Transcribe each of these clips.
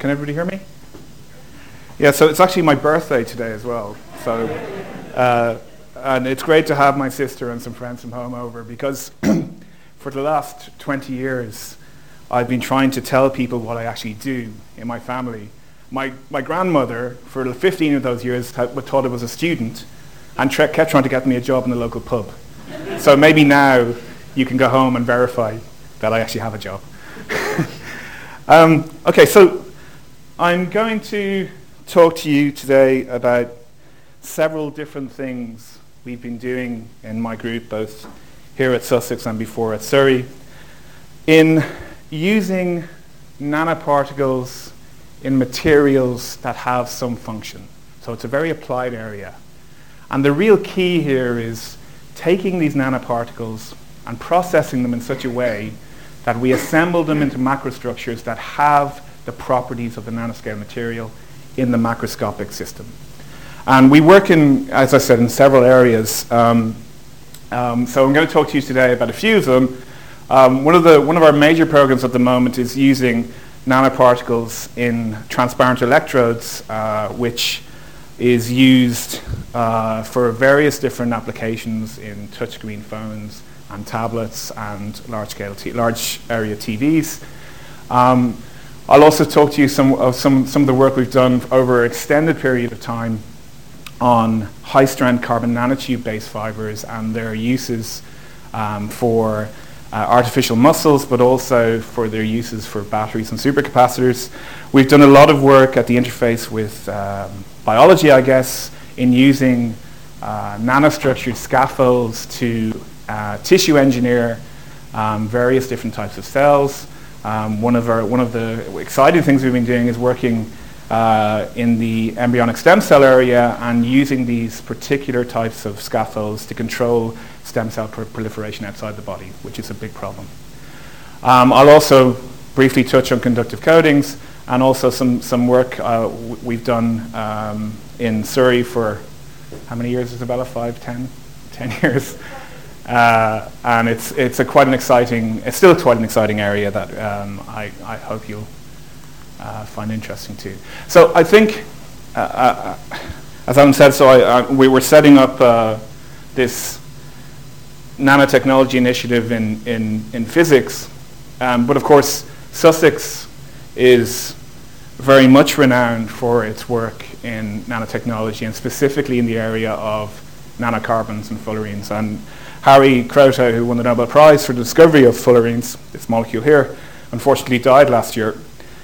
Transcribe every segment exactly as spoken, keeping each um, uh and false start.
can everybody hear me? Yeah, so it's actually my birthday today as well. So, uh, and it's great to have my sister and some friends from home over because for the last twenty years, I've been trying to tell people what I actually do in my family. My my grandmother, for fifteen of those years, had, thought I was a student and tra- kept trying to get me a job in the local pub. So maybe now you can go home and verify that I actually have a job. um, okay, so I'm going to talk to you today about several different things we've been doing in my group, both here at Sussex and before at Surrey, in using nanoparticles in materials that have some function. So it's a very applied area. And the real key here is taking these nanoparticles and processing them in such a way that we assemble them into macrostructures that have the properties of the nanoscale material in the macroscopic system. And we work in, as I said, in several areas. Um, um, so I'm going to talk to you today about a few of them. Um, one of the one of our major programs at the moment is using nanoparticles in transparent electrodes, uh, which is used uh, for various different applications in touchscreen phones and tablets and large-scale, t- large area T Vs. Um, I'll also talk to you some of some some of the work we've done over an extended period of time on high-strength carbon nanotube-based fibers and their uses um, for uh, artificial muscles, but also for their uses for batteries and supercapacitors. We've done a lot of work at the interface with um, biology, I guess, in using uh, nanostructured scaffolds to uh, tissue engineer um, various different types of cells. Um, one of our one of the exciting things we've been doing is working uh, in the embryonic stem cell area and using these particular types of scaffolds to control stem cell pr- proliferation outside the body, which is a big problem. Um, I'll also briefly touch on conductive coatings and also some some work uh, w- we've done um, in Surrey for how many years, Isabella? Five, ten, ten years. Uh, and it's it's a quite an exciting, it's still quite an exciting area that um, I, I hope you'll uh, find interesting too. So I think, uh, uh, as Alan said, so I, uh, we were setting up uh, this nanotechnology initiative in, in, in physics, um, but of course Sussex is very much renowned for its work in nanotechnology and specifically in the area of nanocarbons and fullerenes. And Harry Kroto, who won the Nobel Prize for the discovery of fullerenes, this molecule here, unfortunately died last year.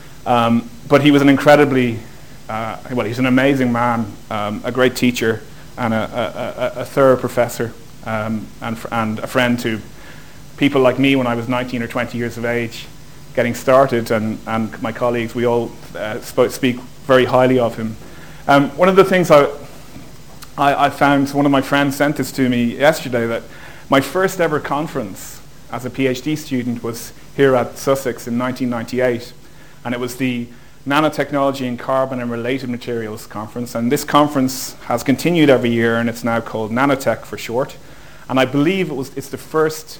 Um, but he was an incredibly, uh, well, he's an amazing man, um, a great teacher, and a, a, a, a thorough professor, um, and, fr- and a friend to people like me when I was nineteen or twenty years of age, getting started, and, and my colleagues, we all uh, sp- speak very highly of him. Um, one of the things I, I, I found, one of my friends sent this to me yesterday, that my first ever conference as a PhD student was here at Sussex in nineteen ninety-eight, and it was the Nanotechnology in Carbon and Related Materials Conference, and this conference has continued every year, and it's now called Nanotech for short, and I believe it was it's the first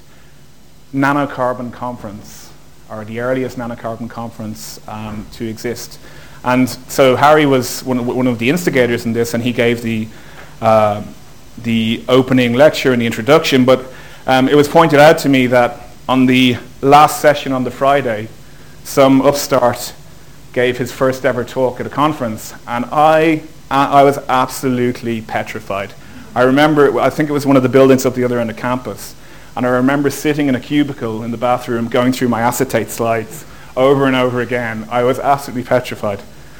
nanocarbon conference, or the earliest nanocarbon conference um, to exist. And so Harry was one of, one of the instigators in this, and he gave the uh, the opening lecture and the introduction, but um, it was pointed out to me that on the last session on the Friday, some upstart gave his first ever talk at a conference, and I I was absolutely petrified. I remember, I think it was one of the buildings up the other end of campus, and I remember sitting in a cubicle in the bathroom going through my acetate slides over and over again. I was absolutely petrified.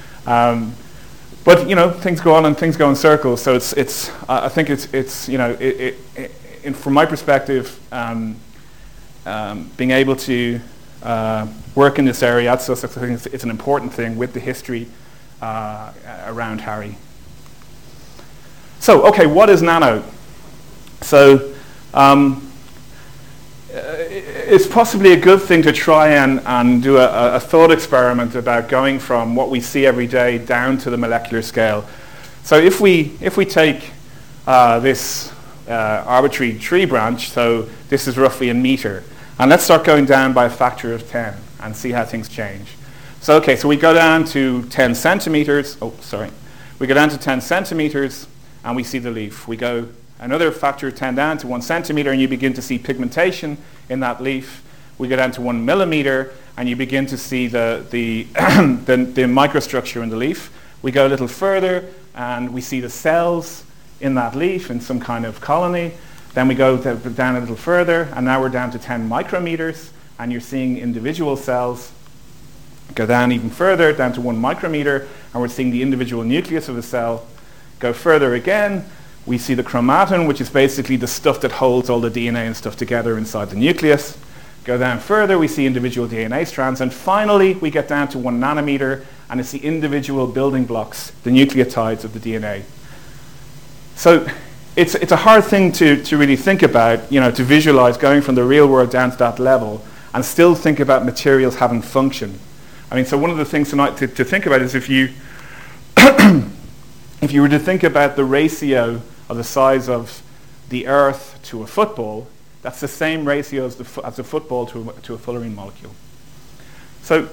Um, But you know, things go on and things go in circles. So it's it's. Uh, I think it's it's you know, it, it, it, in, from my perspective, um, um, being able to uh, work in this area at Sussex, I think it's, it's an important thing with the history uh, around Harry. So okay, what is nano? So um, it's possibly a good thing to try and, and do a, a thought experiment about going from what we see every day down to the molecular scale. So if we if we take uh, this uh, arbitrary tree branch, so this is roughly a meter, and let's start going down by a factor of ten and see how things change. So okay, so we go down to ten centimeters. Oh, sorry. We go down to ten centimeters, and we see the leaf. We go another factor of ten down to one centimeter, and you begin to see pigmentation in that leaf. We go down to one millimeter, and you begin to see the the, the the microstructure in the leaf. We go a little further, and we see the cells in that leaf in some kind of colony. Then we go to, down a little further, and now we're down to ten micrometers, and you're seeing individual cells. Go down even further, down to one micrometer, and we're seeing the individual nucleus of the cell. Go further again, we see the chromatin, which is basically the stuff that holds all the D N A and stuff together inside the nucleus. Go down further, we see individual D N A strands, and finally we get down to one nanometer, and it's the individual building blocks, the nucleotides of the D N A. So it's it's a hard thing to, to really think about, you know, to visualize going from the real world down to that level and still think about materials having function. I mean, so one of the things tonight to, to think about is if you if you were to think about the ratio of the size of the Earth to a football, that's the same ratio as, the fo- as a football to a, to a fullerene molecule. So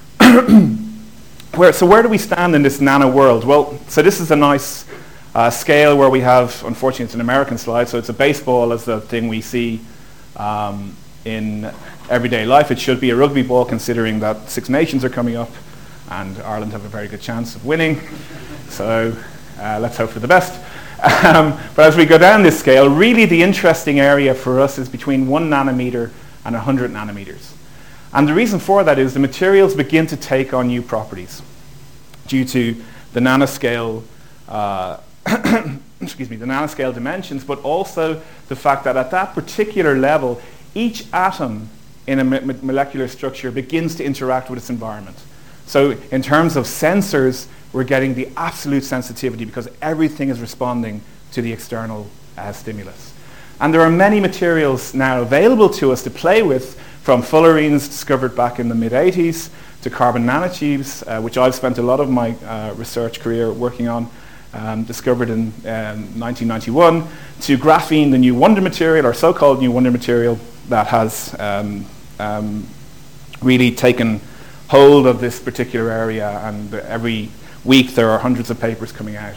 where so where do we stand in this nano world? Well, so this is a nice uh, scale where we have, unfortunately it's an American slide, so it's a baseball as the thing we see um, in everyday life. It should be a rugby ball, considering that Six Nations are coming up and Ireland have a very good chance of winning. So uh, let's hope for the best. Um, but as we go down this scale, really the interesting area for us is between one nanometer and one hundred nanometers. And the reason for that is the materials begin to take on new properties due to the nanoscale uh, excuse me, the nanoscale dimensions, but also the fact that at that particular level, each atom in a mo- molecular structure begins to interact with its environment. So in terms of sensors, we're getting the absolute sensitivity because everything is responding to the external uh, stimulus. And there are many materials now available to us to play with, from fullerenes discovered back in the mid eighties to carbon nanotubes, uh, which I've spent a lot of my uh, research career working on, um, discovered in um, nineteen ninety-one, to graphene, the new wonder material, or so-called new wonder material, that has um, um, really taken hold of this particular area, and every week there are hundreds of papers coming out.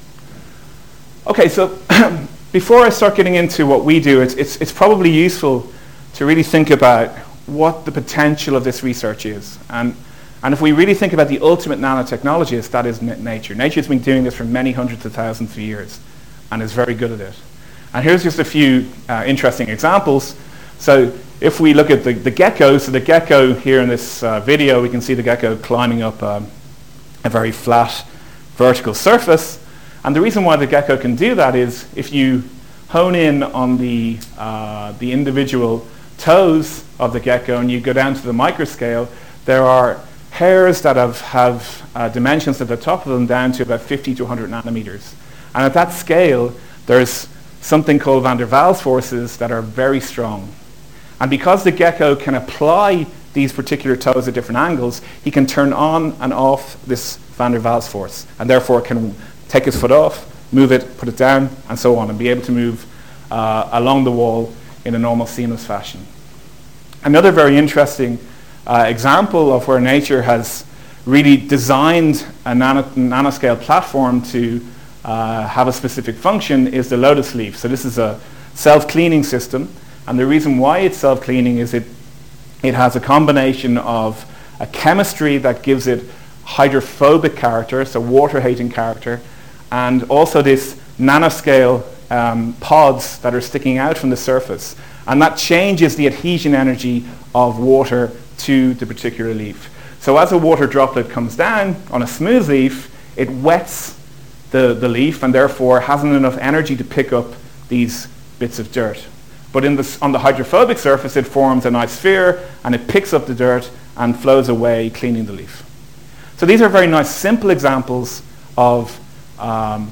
Okay, so before I start getting into what we do, it's, it's, it's probably useful to really think about what the potential of this research is. And, and if we really think about the ultimate nanotechnologist, that is n- nature. Nature's been doing this for many hundreds of thousands of years and is very good at it. And here's just a few uh, interesting examples. So if we look at the, the gecko, so the gecko here in this uh, video, we can see the gecko climbing up um, a very flat vertical surface. And the reason why the gecko can do that is if you hone in on the, uh, the individual toes of the gecko and you go down to the microscale, there are hairs that have, have uh, dimensions at the top of them down to about fifty to one hundred nanometers. And at that scale, there's something called van der Waals forces that are very strong. And because the gecko can apply these particular toes at different angles, he can turn on and off this van der Waals force, and therefore can take his foot off, move it, put it down, and so on, and be able to move uh, along the wall in a normal seamless fashion. Another very interesting uh, example of where nature has really designed a nano- nanoscale platform to uh, have a specific function is the lotus leaf. So this is a self-cleaning system, and the reason why it's self-cleaning is it it has a combination of a chemistry that gives it hydrophobic character, so water-hating character, and also this nanoscale um, pods that are sticking out from the surface. And that changes the adhesion energy of water to the particular leaf. So as a water droplet comes down on a smooth leaf, it wets the, the leaf and therefore hasn't enough energy to pick up these bits of dirt. But in the, on the hydrophobic surface, it forms a nice sphere and it picks up the dirt and flows away, cleaning the leaf. So these are very nice, simple examples of um,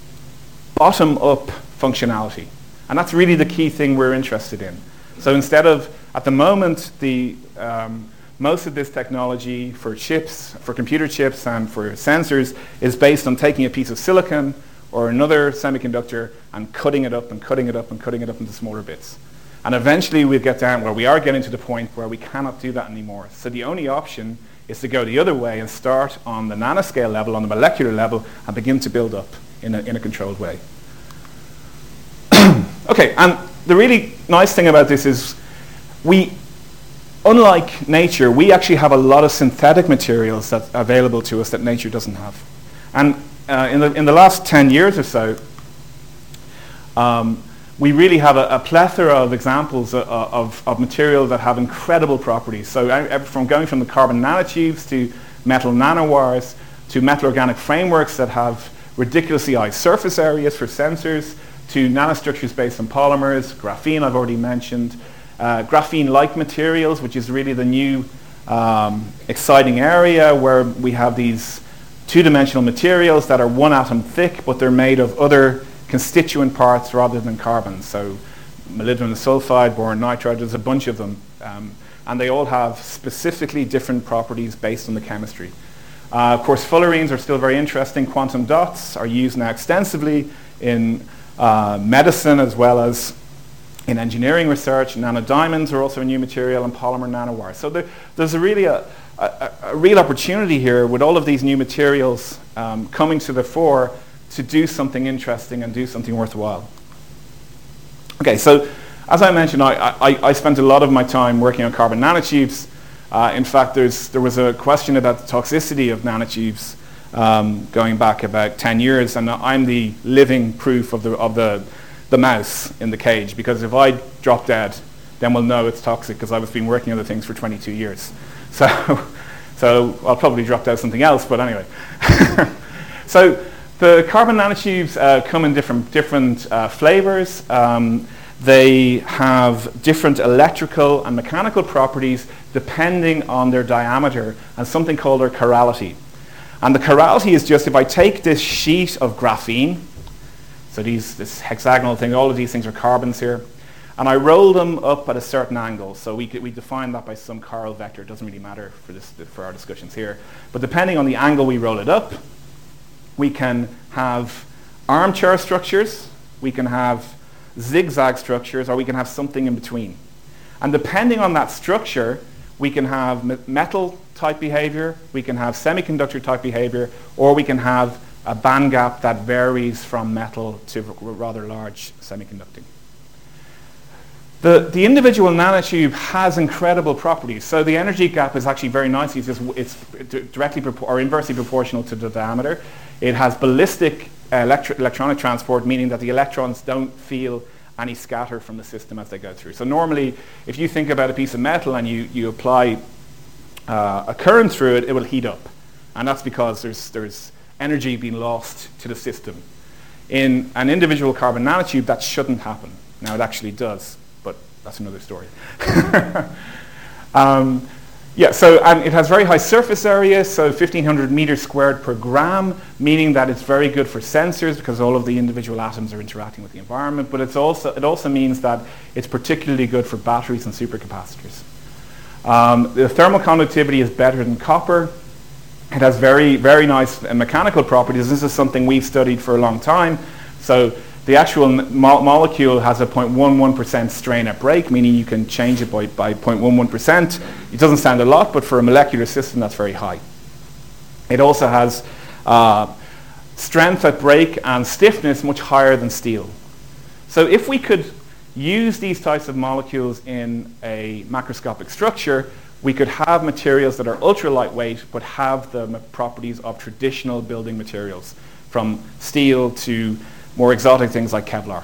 bottom-up functionality. And that's really the key thing we're interested in. So instead of, at the moment, the um, most of this technology for chips, for computer chips and for sensors is based on taking a piece of silicon or another semiconductor and cutting it up and cutting it up and cutting it up into smaller bits. And eventually we'll get down where we are getting to the point where we cannot do that anymore. So the only option is to go the other way and start on the nanoscale level, on the molecular level, and begin to build up in a, in a controlled way. Okay, and the really nice thing about this is we, unlike nature, we actually have a lot of synthetic materials that are available to us that nature doesn't have. And uh, in, the, in the last ten years or so, um, we really have a, a plethora of examples of, of, of material that have incredible properties. So uh, from going from the carbon nanotubes to metal nanowires to metal organic frameworks that have ridiculously high surface areas for sensors, to nanostructures based on polymers, graphene I've already mentioned, uh, graphene-like materials, which is really the new um, exciting area where we have these two-dimensional materials that are one atom thick, but they're made of other constituent parts rather than carbon. So molybdenum sulfide, boron nitride, there's a bunch of them. Um, and they all have specifically different properties based on the chemistry. Uh, of course, fullerenes are still very interesting. Quantum dots are used now extensively in uh, medicine as well as in engineering research. Nanodiamonds are also a new material, and polymer nanowires. So there, there's a really a, a, a real opportunity here with all of these new materials um, coming to the fore to do something interesting and do something worthwhile. Okay, so as I mentioned, I, I, I spent a lot of my time working on carbon nanotubes. Uh, in fact, there's, there was a question about the toxicity of nanotubes um, going back about ten years, and I'm the living proof of the, of the, the mouse in the cage, because if I drop dead, then we'll know it's toxic, because I've been working on the things for twenty-two years. So, so I'll probably drop dead something else, but anyway. So the carbon nanotubes uh, come in different, different uh, flavors. Um, they have different electrical and mechanical properties depending on their diameter and something called their chirality. And the chirality is just if I take this sheet of graphene, so these, this hexagonal thing, all of these things are carbons here, and I roll them up at a certain angle. So we, we define that by some chiral vector. It doesn't really matter for, this, for our discussions here. But depending on the angle we roll it up, we can have armchair structures, we can have zigzag structures, or we can have something in between. And depending on that structure, we can have me- metal type behavior, we can have semiconductor type behavior, or we can have a band gap that varies from metal to r- rather large semiconducting. The, the individual nanotube has incredible properties. So the energy gap is actually very nice. It's, just, it's d- directly propor- or inversely proportional to the diameter. It has ballistic uh, electro- electronic transport, meaning that the electrons don't feel any scatter from the system as they go through. So normally, if you think about a piece of metal and you, you apply uh, a current through it, it will heat up. And that's because there's, there's energy being lost to the system. In an individual carbon nanotube, that shouldn't happen. Now, it actually does, but that's another story. um, yeah, so and it has very high surface area, so fifteen hundred meters squared per gram, meaning that it's very good for sensors because all of the individual atoms are interacting with the environment, but it's also, it also means that it's particularly good for batteries and supercapacitors. Um, the thermal conductivity is better than copper. It has very, very nice uh, mechanical properties. This is something we've studied for a long time. So the actual mo- molecule has a zero point one one percent strain at break, meaning you can change it by, by zero point one one percent. It doesn't sound a lot, but for a molecular system, that's very high. It also has uh, strength at break and stiffness much higher than steel. So if we could use these types of molecules in a macroscopic structure, we could have materials that are ultra lightweight but have the m- properties of traditional building materials, from steel to more exotic things like Kevlar.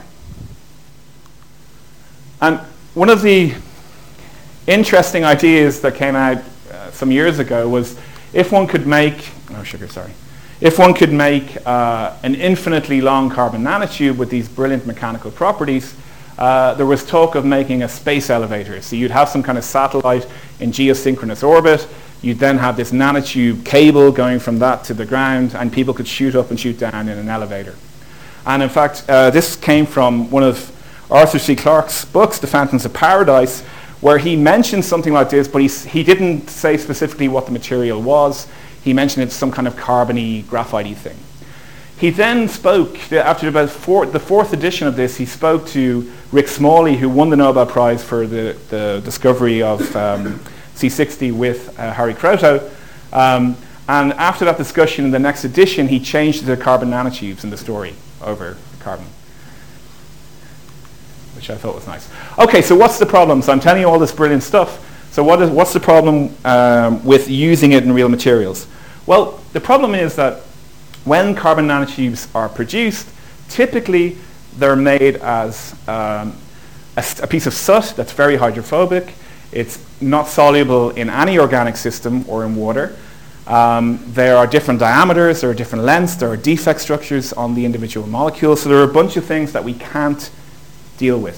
And one of the interesting ideas that came out uh, some years ago was if one could make, oh sugar, sorry, if one could make uh, an infinitely long carbon nanotube with these brilliant mechanical properties, uh, there was talk of making a space elevator. So you'd have some kind of satellite in geosynchronous orbit, you'd then have this nanotube cable going from that to the ground, and people could shoot up and shoot down in an elevator. And in fact, uh, this came from one of Arthur C. Clarke's books, The Fountains of Paradise, where he mentioned something like this, but he, he didn't say specifically what the material was. He mentioned it's some kind of carbony, graphite-y thing. He then spoke, after about four, the fourth edition of this, he spoke to Rick Smalley, who won the Nobel Prize for the, the discovery of um, C sixty with uh, Harry Kroto, Um, and after that discussion in the next edition, he changed it to carbon nanotubes in the story over carbon, which I thought was nice. Okay, so what's the problem? So I'm telling you all this brilliant stuff. So what is, what's the problem um, with using it in real materials? Well, the problem is that when carbon nanotubes are produced, typically they're made as um, a, a piece of soot that's very hydrophobic. It's not soluble in any organic system or in water. Um, there are different diameters, there are different lengths, there are defect structures on the individual molecules, so there are a bunch of things that we can't deal with.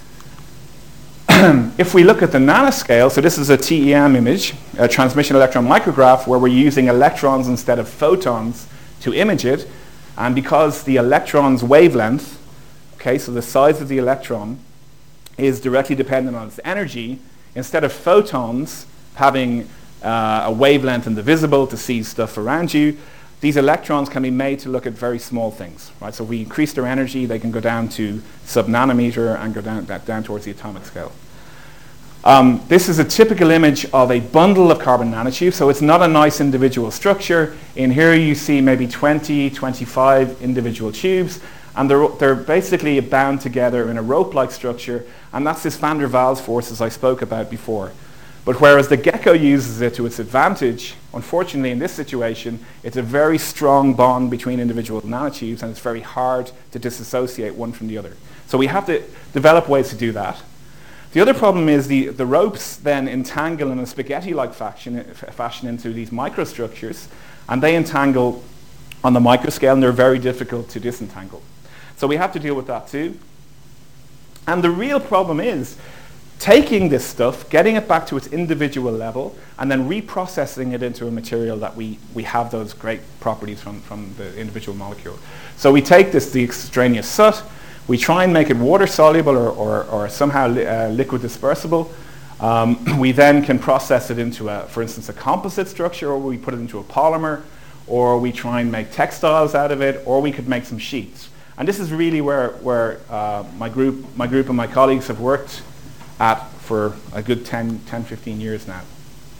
If we look at the nanoscale, so this is a T E M image, a transmission electron micrograph, where we're using electrons instead of photons to image it, and because the electron's wavelength, okay, so the size of the electron is directly dependent on its energy, instead of photons having uh, a wavelength in the visible to see stuff around you, these electrons can be made to look at very small things, right? So if we increase their energy, they can go down to sub-nanometer and go down, down towards the atomic scale. Um, this is a typical image of a bundle of carbon nanotubes, so it's not a nice individual structure. In here you see maybe twenty, twenty-five individual tubes, and they're, they're basically bound together in a rope-like structure, and that's this van der Waals force as I spoke about before. But whereas the gecko uses it to its advantage, unfortunately in this situation, it's a very strong bond between individual nanotubes, and it's very hard to disassociate one from the other. So we have to develop ways to do that. The other problem is the, the ropes then entangle in a spaghetti-like fashion, fashion into these microstructures, and they entangle on the microscale, and they're very difficult to disentangle. So we have to deal with that too. And the real problem is taking this stuff, getting it back to its individual level, and then reprocessing it into a material that we, we have those great properties from, from the individual molecule. So we take this, the extraneous soot, we try and make it water soluble or, or, or somehow li uh, liquid dispersible. Um, we then can process it into, a, for instance, a composite structure, or we put it into a polymer, or we try and make textiles out of it, or we could make some sheets. And this is really where, where uh, my, group, my group and my colleagues have worked at for a good ten, fifteen years now.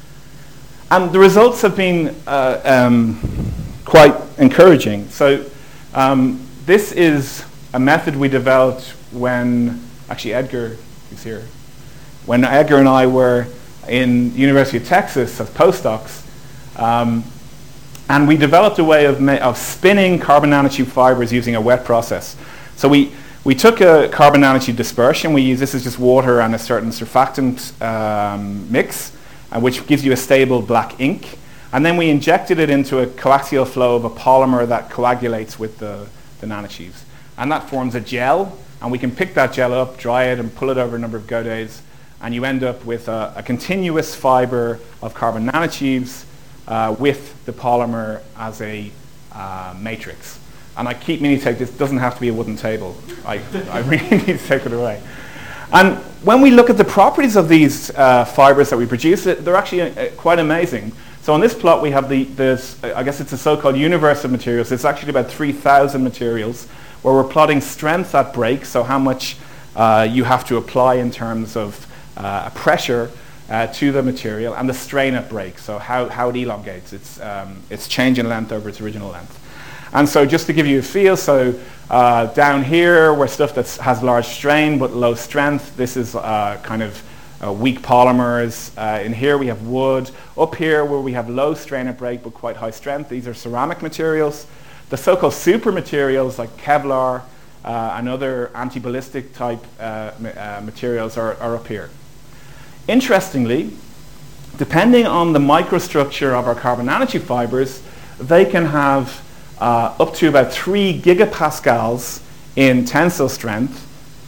And the results have been uh, um, quite encouraging. So um, this is a method we developed when, actually Edgar is here, when Edgar and I were in the University of Texas as postdocs, um, and we developed a way of, ma of spinning carbon nanotube fibers using a wet process. So we, we took a carbon nanotube dispersion, we use, this is just water and a certain surfactant um, mix, uh, which gives you a stable black ink, and then we injected it into a coaxial flow of a polymer that coagulates with the, the nanotubes. And that forms a gel, and we can pick that gel up, dry it, and pull it over a number of go days, and you end up with a, a continuous fiber of carbon nanotubes uh, with the polymer as a uh, matrix. And I keep meaning to take this, doesn't have to be a wooden table. I, I really need to take it away. And when we look at the properties of these uh, fibers that we produce, they're actually uh, quite amazing. So on this plot we have the, this, I guess it's a so-called universe of materials. It's actually about three thousand materials, where we're plotting strength at break, so how much uh, you have to apply in terms of uh, pressure uh, to the material, and the strain at break, so how, how it elongates, its, um, its change in length over its original length. And so just to give you a feel, so uh, down here where stuff that has large strain but low strength, this is uh, kind of uh, weak polymers. Uh, in here we have wood. Up here where we have low strain at break but quite high strength, these are ceramic materials. The so-called super materials like Kevlar uh, and other anti-ballistic type uh, ma uh, materials are, are up here. Interestingly, depending on the microstructure of our carbon nanotube fibers, they can have uh, up to about three gigapascals in tensile strength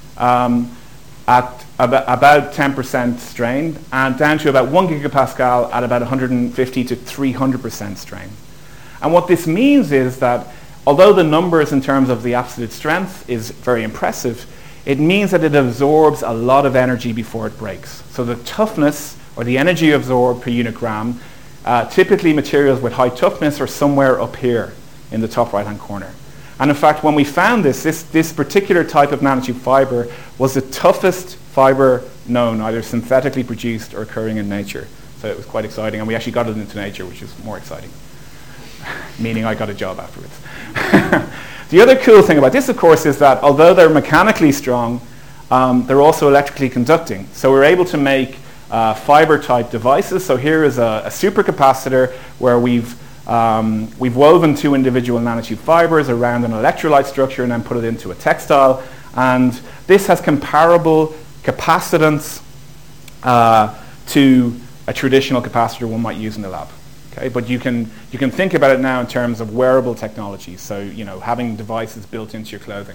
um, at ab about ten percent strain, and down to about one gigapascal at about one hundred fifty to three hundred percent strain. And what this means is that although the numbers in terms of the absolute strength is very impressive, it means that it absorbs a lot of energy before it breaks. So the toughness, or the energy absorbed per unit gram, uh, typically materials with high toughness are somewhere up here in the top right hand corner. And in fact, when we found this, this, this particular type of nanotube fiber was the toughest fiber known, either synthetically produced or occurring in nature. So it was quite exciting, and we actually got it into Nature, which is more exciting, meaning I got a job afterwards. The other cool thing about this, of course, is that although they're mechanically strong, um, they're also electrically conducting. So we're able to make uh, fiber-type devices. So here is a, a supercapacitor where we've um, we've woven two individual nanotube fibers around an electrolyte structure and then put it into a textile. And this has comparable capacitance uh, to a traditional capacitor one might use in the lab. Okay, but you can you can think about it now in terms of wearable technology. So you know, having devices built into your clothing.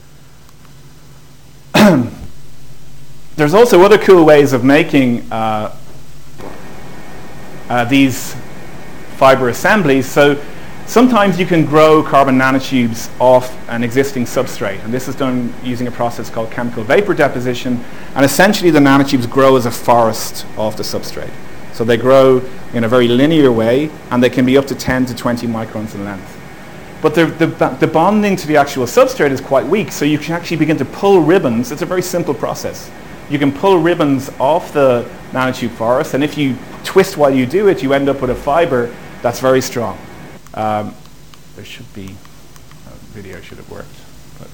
There's also other cool ways of making uh, uh, these fiber assemblies. So sometimes you can grow carbon nanotubes off an existing substrate, and this is done using a process called chemical vapor deposition. And essentially, the nanotubes grow as a forest off the substrate. So they grow in a very linear way, and they can be up to ten to twenty microns in length. But the, the, the bonding to the actual substrate is quite weak, so you can actually begin to pull ribbons. It's a very simple process. You can pull ribbons off the nanotube forest, and if you twist while you do it, you end up with a fiber that's very strong. Um, there should be a video should have worked. But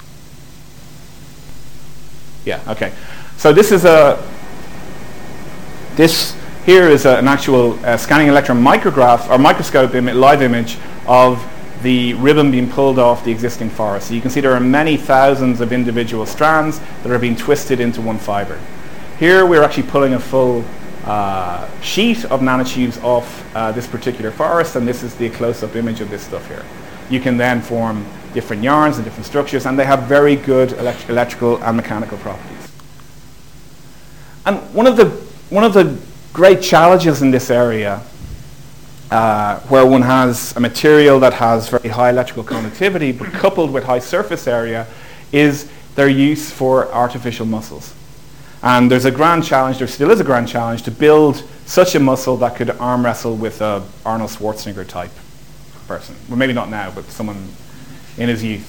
yeah, okay. So this is a this here is a, an actual uh, scanning electron micrograph or microscope Im- live image of the ribbon being pulled off the existing forest. So you can see there are many thousands of individual strands that are being twisted into one fiber. Here we're actually pulling a full uh, sheet of nanotubes off uh, this particular forest, and this is the close-up image of this stuff here. You can then form different yarns and different structures, and they have very good elect- electrical and mechanical properties. And one of the one of the great challenges in this area, uh, where one has a material that has very high electrical conductivity but coupled with high surface area, is their use for artificial muscles. And there's a grand challenge, there still is a grand challenge, to build such a muscle that could arm wrestle with a Arnold Schwarzenegger type person. Well, maybe not now, but someone in his youth.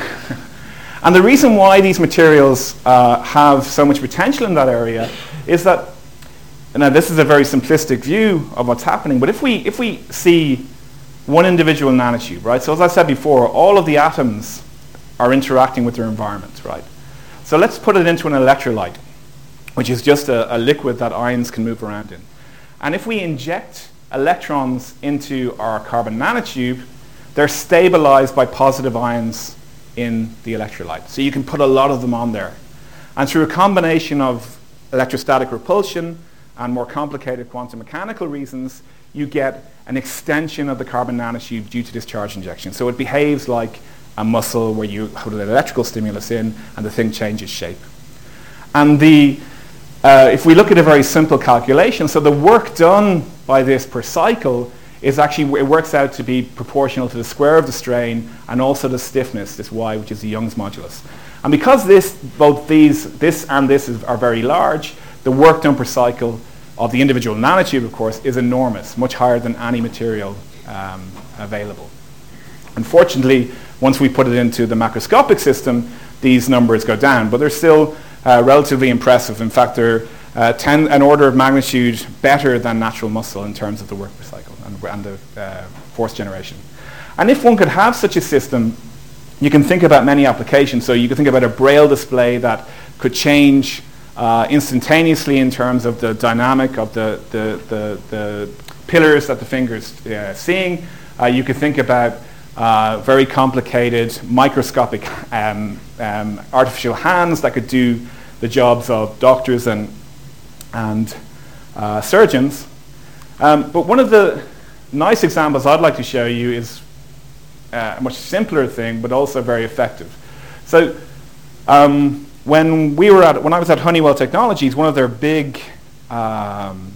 And the reason why these materials uh, have so much potential in that area is that, now this is a very simplistic view of what's happening, but if we if we see one individual nanotube, right? So as I said before, all of the atoms are interacting with their environment, right? So let's put it into an electrolyte, which is just a, a liquid that ions can move around in. And if we inject electrons into our carbon nanotube, they're stabilized by positive ions in the electrolyte. So you can put a lot of them on there. And through a combination of electrostatic repulsion and more complicated quantum mechanical reasons, you get an extension of the carbon nanotube due to this charge injection. So it behaves like a muscle where you put an electrical stimulus in and the thing changes shape. And the uh, if we look at a very simple calculation, so the work done by this per cycle is actually, it works out to be proportional to the square of the strain and also the stiffness, this y, which is the Young's modulus. And because this, both these, this and this is, are very large, the work done per cycle of the individual nanotube, of course, is enormous, much higher than any material um, available. Unfortunately, once we put it into the macroscopic system, these numbers go down, but they're still uh, relatively impressive. In fact, they're uh, ten, an order of magnitude better than natural muscle in terms of the work per cycle and, and the uh, force generation. And if one could have such a system, you can think about many applications. So you could think about a braille display that could change uh, instantaneously in terms of the dynamic of the, the, the, the pillars that the finger's uh, seeing. Uh, you could think about uh, very complicated microscopic um, um, artificial hands that could do the jobs of doctors and, and uh, surgeons. Um, but one of the nice examples I'd like to show you is Uh, a much simpler thing, but also very effective. So, um, when we were at, when I was at Honeywell Technologies, one of their big um,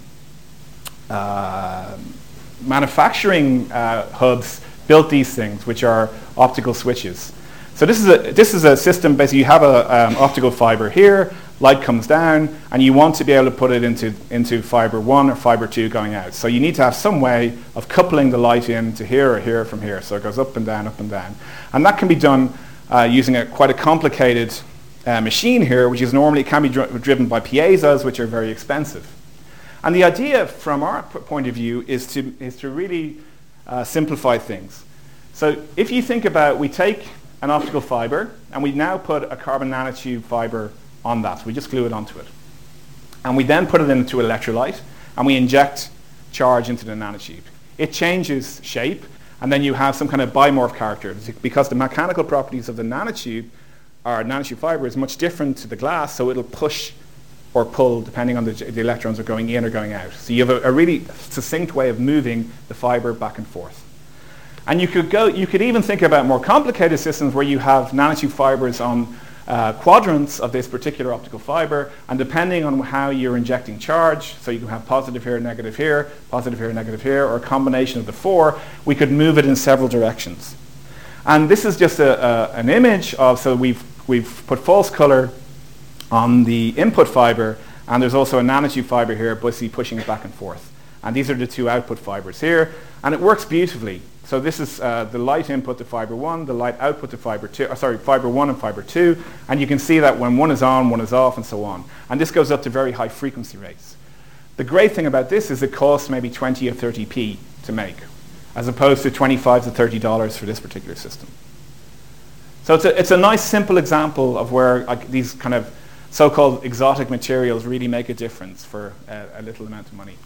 uh, manufacturing uh, hubs built these things, which are optical switches. So this is a this is a system. Basically, you have a um, optical fiber here. Light comes down, and you want to be able to put it into into fiber one or fiber two going out. So you need to have some way of coupling the light in to here or here from here. So it goes up and down, up and down, and that can be done uh, using a quite a complicated uh, machine here, which is normally can be dri- driven by piezos, which are very expensive. And the idea from our p- point of view is to, is to really uh, simplify things. So if you think about, we take an optical fiber and we now put a carbon nanotube fiber on that. So we just glue it onto it. And we then put it into electrolyte and we inject charge into the nanotube. It changes shape, and then you have some kind of bimorph character because the mechanical properties of the nanotube, our nanotube fiber, is much different to the glass, so it'll push or pull depending on the, the electrons are going in or going out. So you have a, a really succinct way of moving the fiber back and forth. And you could go, you could even think about more complicated systems where you have nanotube fibers on uh, quadrants of this particular optical fiber, and depending on how you're injecting charge, so you can have positive here, negative here, positive here, negative here, or a combination of the four, we could move it in several directions. And this is just a, a, an image of, so we've, we've put false color on the input fiber, and there's also a nanotube fiber here, busy pushing it back and forth. And these are the two output fibers here, and it works beautifully. So this is uh, the light input to fiber one, the light output to fiber two, uh, sorry, fiber one and fiber two, and you can see that when one is on, one is off, and so on. And this goes up to very high frequency rates. The great thing about this is it costs maybe twenty or thirty p to make, as opposed to twenty-five to thirty dollars for this particular system. So it's a, it's a nice simple example of where uh, these kind of so-called exotic materials really make a difference for a, a little amount of money.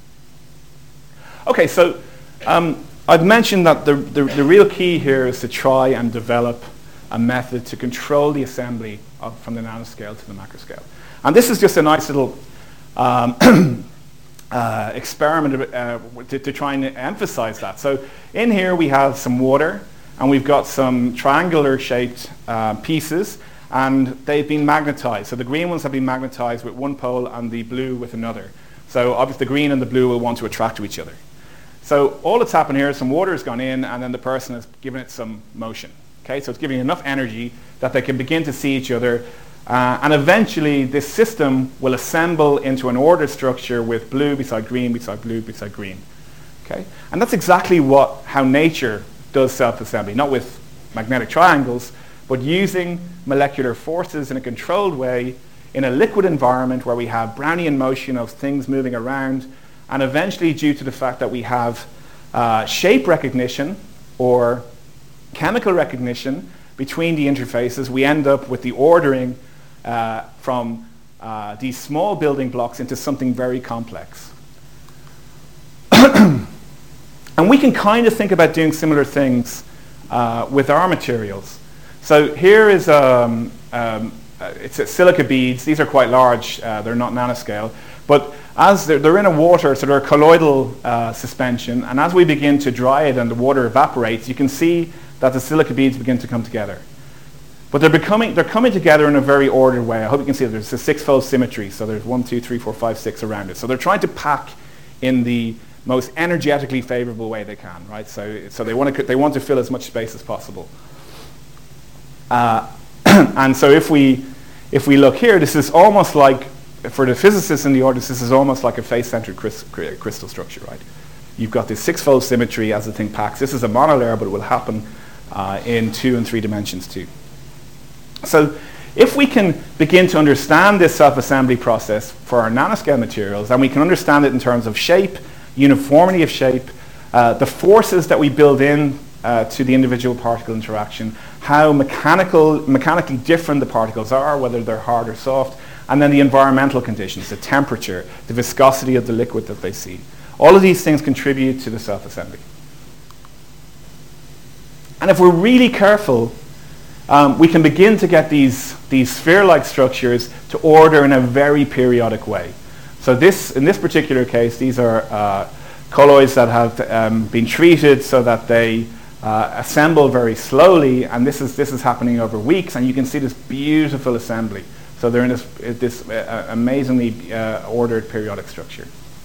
Okay, so um, I've mentioned that the, the, the real key here is to try and develop a method to control the assembly of, from the nanoscale to the macroscale. And this is just a nice little um, uh, experiment uh, to, to try and emphasize that. So in here we have some water, and we've got some triangular shaped uh, pieces, and they've been magnetized. So the green ones have been magnetized with one pole and the blue with another. So obviously the green and the blue will want to attract to each other. So all that's happened here is some water has gone in, and then the person has given it some motion. Okay, so it's giving enough energy that they can begin to see each other, uh, and eventually this system will assemble into an ordered structure with blue beside green beside blue beside green. Okay, and that's exactly what how nature does self-assembly, not with magnetic triangles, but using molecular forces in a controlled way in a liquid environment where we have Brownian motion of things moving around. And eventually, due to the fact that we have uh, shape recognition or chemical recognition between the interfaces, we end up with the ordering uh, from uh, these small building blocks into something very complex. And we can kind of think about doing similar things uh, with our materials. So here is um, um, uh, it's a silica beads. These are quite large. Uh, they're not nanoscale, but as they're, they're in a water, so they're a colloidal uh, suspension, and as we begin to dry it and the water evaporates, you can see that the silica beads begin to come together. But they're becoming they're coming together in a very ordered way. I hope you can see that there's a six-fold symmetry, so there's one, two, three, four, five, six around it. So they're trying to pack in the most energetically favorable way they can, right? So, so they want to they want to fill as much space as possible. Uh, and so if we if we look here, this is almost like, for the physicists in the audience, this is almost like a face-centered crystal structure, right? You've got this six-fold symmetry as the thing packs. This is a monolayer, but it will happen uh, in two and three dimensions too. So if we can begin to understand this self-assembly process for our nanoscale materials, and we can understand it in terms of shape, uniformity of shape, uh, the forces that we build in uh, to the individual particle interaction, how mechanical, mechanically different the particles are, whether they're hard or soft, and then the environmental conditions, the temperature, the viscosity of the liquid that they see. All of these things contribute to the self-assembly. And if we're really careful, um, we can begin to get these, these sphere-like structures to order in a very periodic way. So this, in this particular case, these are uh, colloids that have um, been treated so that they uh, assemble very slowly, and this is, this is happening over weeks, and you can see this beautiful assembly. So they're in this, this uh, amazingly uh, ordered periodic structure.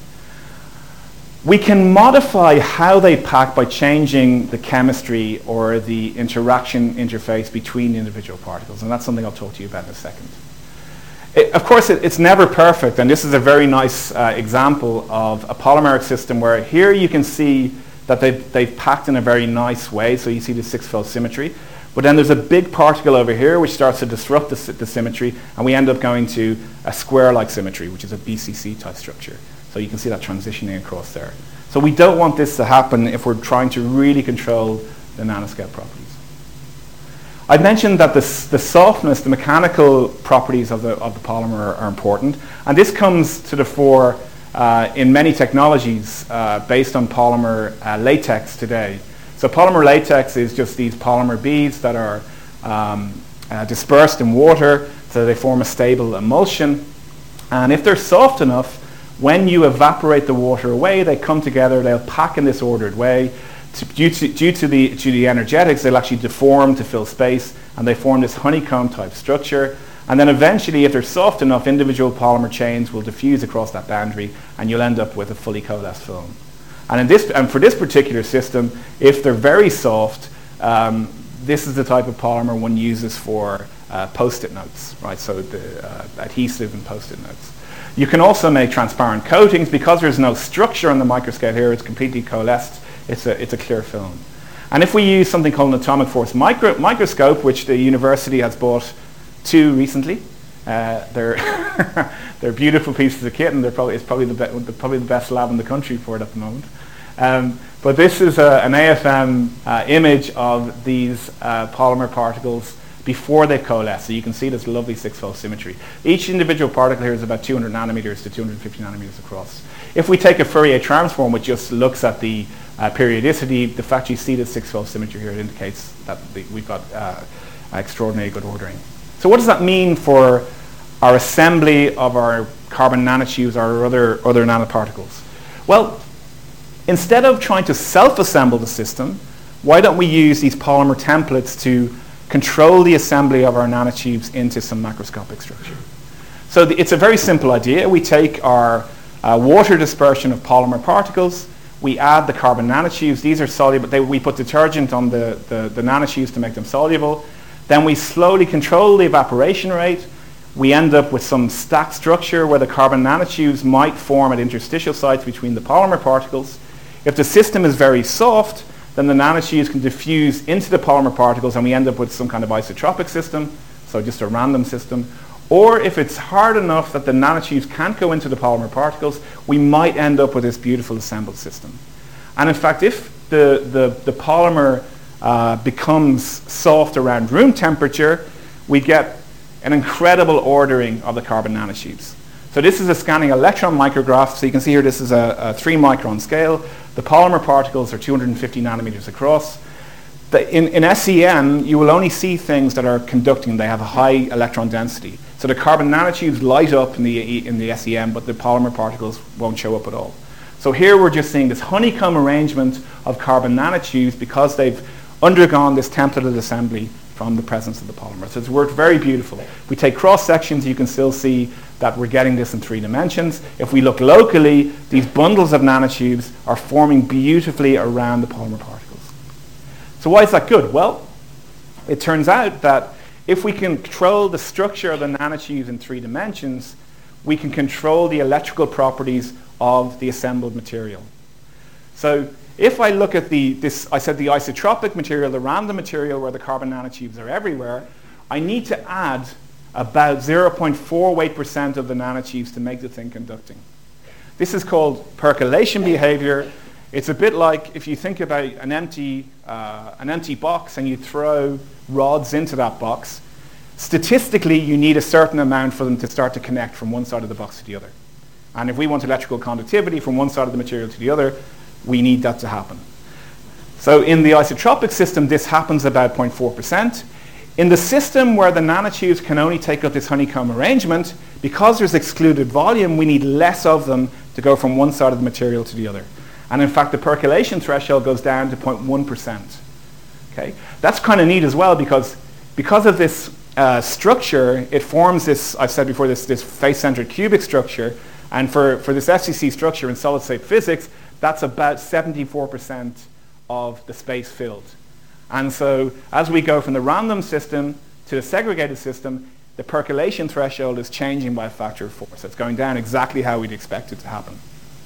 We can modify how they pack by changing the chemistry or the interaction interface between the individual particles, and that's something I'll talk to you about in a second. It, of course, it, it's never perfect, and this is a very nice uh, example of a polymeric system where here you can see that they've, they've packed in a very nice way, so you see the six-fold symmetry. But then there's a big particle over here which starts to disrupt the, the symmetry, and we end up going to a square-like symmetry, which is a B C C type structure. So you can see that transitioning across there. So we don't want this to happen if we're trying to really control the nanoscale properties. I mentioned that the, the softness, the mechanical properties of the, of the polymer are, are important, and this comes to the fore uh, in many technologies uh, based on polymer uh, latex today. So polymer latex is just these polymer beads that are um, uh, dispersed in water, so they form a stable emulsion, and if they're soft enough, when you evaporate the water away, they come together, they'll pack in this ordered way. To, due, to, due to the to the energetics, they'll actually deform to fill space, and they form this honeycomb type structure. And then eventually, if they're soft enough, individual polymer chains will diffuse across that boundary, and you'll end up with a fully coalesced film. And in this and for this particular system, if they're very soft, um, this is the type of polymer one uses for uh, post-it notes, right? So the uh, adhesive and post-it notes. You can also make transparent coatings because there's no structure on the microscale here. It's completely coalesced. It's a, it's a clear film. And if we use something called an atomic force micro, microscope, which the university has bought two recently, uh, they're, they're beautiful pieces of kit, and they're probably, it's probably the, be- probably the best lab in the country for it at the moment. Um, but this is a, an A F M uh, image of these uh, polymer particles before they coalesce. So you can see this lovely six-fold symmetry. Each individual particle here is about two hundred nanometers to two hundred fifty nanometers across. If we take a Fourier transform, which just looks at the uh, periodicity, the fact you see the six-fold symmetry here, it indicates that the, we've got uh, extraordinarily good ordering. So what does that mean for our assembly of our carbon nanotubes or other, other nanoparticles? Well, instead of trying to self-assemble the system, why don't we use these polymer templates to control the assembly of our nanotubes into some macroscopic structure? So the, it's a very simple idea. We take our uh, water dispersion of polymer particles, we add the carbon nanotubes. These are soluble. They, we put detergent on the, the, the nanotubes to make them soluble. Then we slowly control the evaporation rate. We end up with some stacked structure where the carbon nanotubes might form at interstitial sites between the polymer particles. If the system is very soft, then the nanotubes can diffuse into the polymer particles, and we end up with some kind of isotropic system, so just a random system. Or if it's hard enough that the nanotubes can't go into the polymer particles, we might end up with this beautiful assembled system. And in fact, if the, the, the polymer uh, becomes soft around room temperature, we get an incredible ordering of the carbon nanotubes. So this is a scanning electron micrograph. So you can see here this is a, a three micron scale. The polymer particles are two hundred fifty nanometers across. The, in, in S E M, you will only see things that are conducting. They have a high electron density. So the carbon nanotubes light up in the, in the S E M, but the polymer particles won't show up at all. So here we're just seeing this honeycomb arrangement of carbon nanotubes because they've undergone this templated assembly from the presence of the polymer. So it's worked very beautiful. If we take cross sections, you can still see that we're getting this in three dimensions. If we look locally, these bundles of nanotubes are forming beautifully around the polymer particles. So why is that good? Well, it turns out that if we can control the structure of the nanotubes in three dimensions, we can control the electrical properties of the assembled material. So if I look at the, this, I said the isotropic material, the random material where the carbon nanotubes are everywhere, I need to add about zero point four eight percent of the nanotubes to make the thing conducting. This is called percolation behavior. It's a bit like if you think about an empty, uh, an empty box and you throw rods into that box. Statistically, you need a certain amount for them to start to connect from one side of the box to the other. And if we want electrical conductivity from one side of the material to the other, we need that to happen. So in the isotropic system, this happens about zero point four percent. In the system where the nanotubes can only take up this honeycomb arrangement, because there's excluded volume, we need less of them to go from one side of the material to the other. And in fact, the percolation threshold goes down to zero point one percent. Okay? That's kind of neat as well because, because of this uh, structure, it forms this, I've said before, this, this face-centered cubic structure. And for, for this F C C structure in solid-state physics, that's about seventy-four percent of the space filled. And so as we go from the random system to the segregated system, the percolation threshold is changing by a factor of four. So it's going down exactly how we'd expect it to happen.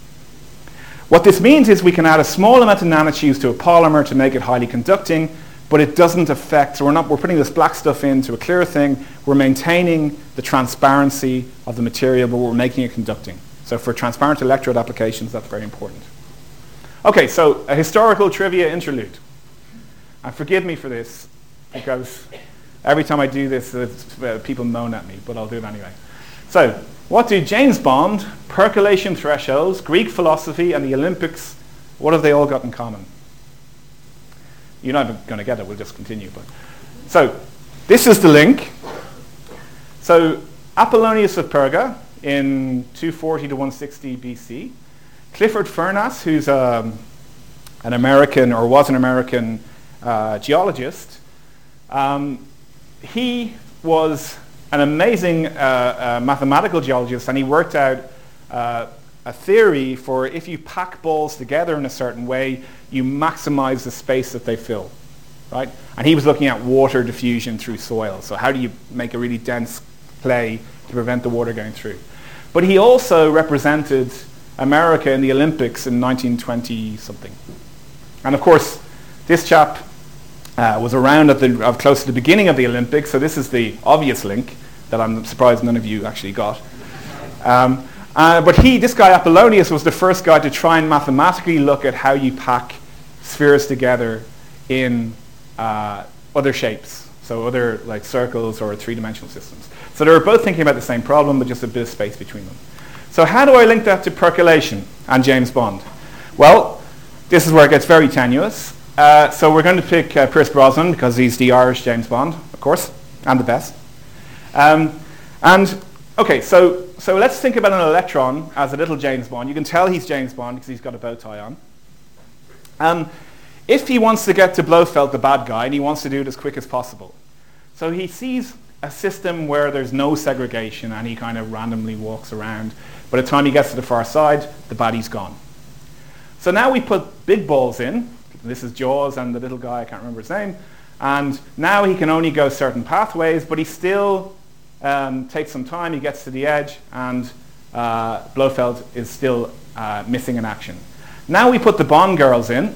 What this means is we can add a small amount of nanotubes to a polymer to make it highly conducting, but it doesn't affect, so we're not, we're putting this black stuff into a clear thing, we're maintaining the transparency of the material, but we're making it conducting. So for transparent electrode applications, that's very important. Okay, so a historical trivia interlude. And forgive me for this, because every time I do this, uh, people moan at me, but I'll do it anyway. So, what do James Bond, percolation thresholds, Greek philosophy, and the Olympics, what have they all got in common? You're not going to get it, we'll just continue. But So, this is the link. So, Apollonius of Perga in two forty to one sixty B C. Clifford Furness, who's um, an American, or was an American uh, geologist, um, he was an amazing uh, uh, mathematical geologist, and he worked out uh, a theory for if you pack balls together in a certain way, you maximize the space that they fill, right? And he was looking at water diffusion through soil. So how do you make a really dense clay to prevent the water going through? But he also represented America in the Olympics in nineteen twenty something. And of course, this chap uh, was around at the uh, close to the beginning of the Olympics, so this is the obvious link that I'm surprised none of you actually got. Um, uh, but he, this guy Apollonius, was the first guy to try and mathematically look at how you pack spheres together in uh, other shapes, so other like circles or three-dimensional systems. So they were both thinking about the same problem, but just a bit of space between them. So how do I link that to percolation and James Bond? Well, this is where it gets very tenuous. Uh, so we're going to pick uh, Pierce Brosnan because he's the Irish James Bond, of course, and the best. Um, and okay, so so let's think about an electron as a little James Bond. You can tell he's James Bond because he's got a bow tie on. Um, if he wants to get to Blofeld, the bad guy, and he wants to do it as quick as possible, so he sees a system where there's no segregation, and he kind of randomly walks around. By the time he gets to the far side, the baddie's gone. So now we put big balls in. This is Jaws and the little guy, I can't remember his name. And now he can only go certain pathways, but he still um, takes some time. He gets to the edge, and uh, Blofeld is still uh, missing in action. Now we put the Bond girls in.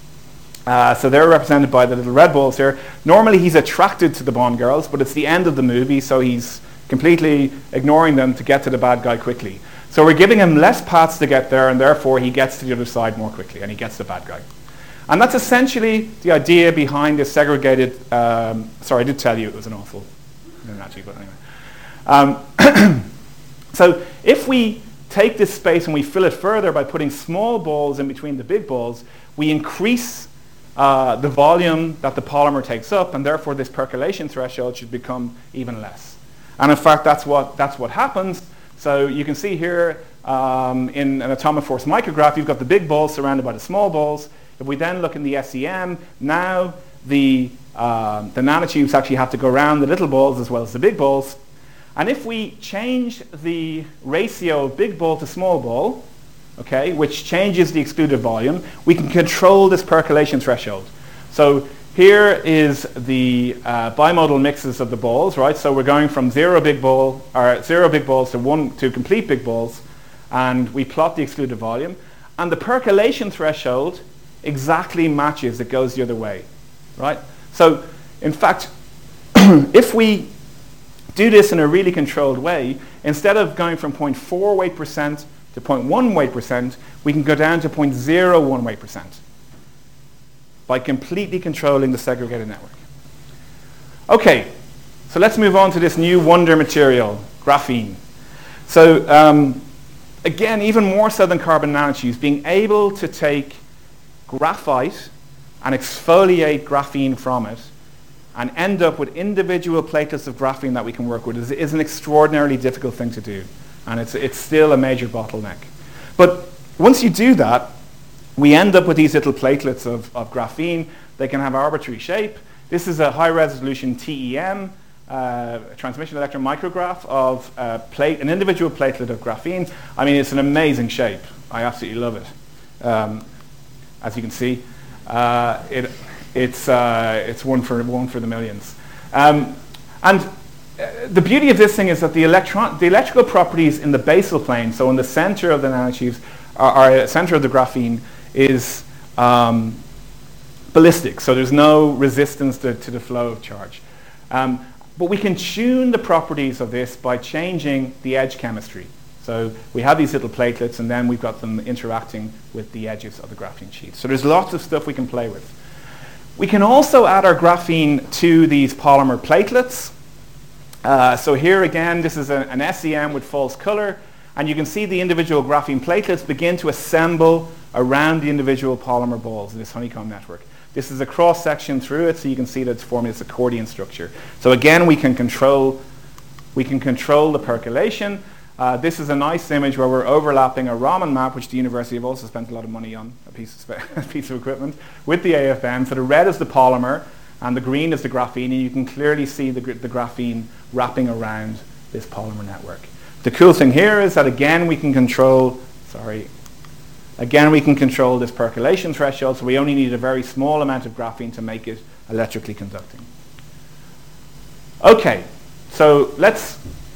Uh, so they're represented by the little red balls here. Normally he's attracted to the Bond girls, but it's the end of the movie, so he's completely ignoring them to get to the bad guy quickly. So we're giving him less paths to get there, and therefore he gets to the other side more quickly, and he gets the bad guy. And that's essentially the idea behind this segregated... Um, sorry, I did tell you it was an awful analogy, but anyway. Um, so if we take this space and we fill it further by putting small balls in between the big balls, we increase uh, the volume that the polymer takes up, and therefore this percolation threshold should become even less. And in fact, that's what, that's what happens. So you can see here um, in an atomic force micrograph, you've got the big balls surrounded by the small balls. If we then look in the S E M, now the, um, the nanotubes actually have to go around the little balls as well as the big balls. And if we change the ratio of big ball to small ball, okay, which changes the excluded volume, we can control this percolation threshold. So here is the uh, bimodal mixes of the balls, right? So we're going from zero big ball, or zero big balls to one to complete big balls, and we plot the excluded volume. And the percolation threshold exactly matches, it goes the other way, right? So in fact, if we do this in a really controlled way, instead of going from zero point four weight percent to zero point one weight percent, we can go down to zero point zero one weight percent by completely controlling the segregated network. Okay, so let's move on to this new wonder material, graphene. So um, again, even more so than carbon nanotubes, being able to take graphite and exfoliate graphene from it and end up with individual platelets of graphene that we can work with is, is an extraordinarily difficult thing to do. And it's, it's still a major bottleneck. But once you do that, we end up with these little platelets of, of graphene. They can have arbitrary shape. This is a high-resolution T E M, uh, transmission electron micrograph of uh, plate, an individual platelet of graphene. I mean, it's an amazing shape. I absolutely love it. Um, as you can see, uh, it, it's, uh, it's one, for, one for the millions. Um, and uh, the beauty of this thing is that the, electron, the electrical properties in the basal plane, so in the center of the nanotubes, are, are center of the graphene, is um, ballistic, so there's no resistance to, to the flow of charge. Um, but we can tune the properties of this by changing the edge chemistry. So So we have these little platelets, and then we've got them interacting with the edges of the graphene sheet. So there's lots of stuff we can play with. We can also add our graphene to these polymer platelets. Uh, so here again, this is a, an S E M with false color, and you can see the individual graphene platelets begin to assemble around the individual polymer balls in this honeycomb network. This is a cross section through it, so you can see that it's forming this accordion structure. So again, we can control, we can control the percolation. Uh, this is a nice image where we're overlapping a Raman map, which the university have also spent a lot of money on, a piece of, a piece of equipment, with the A F M. So the red is the polymer, and the green is the graphene, and you can clearly see the, the graphene wrapping around this polymer network. The cool thing here is that again we can control, sorry, again we can control this percolation threshold, so we only need a very small amount of graphene to make it electrically conducting. Okay, so let's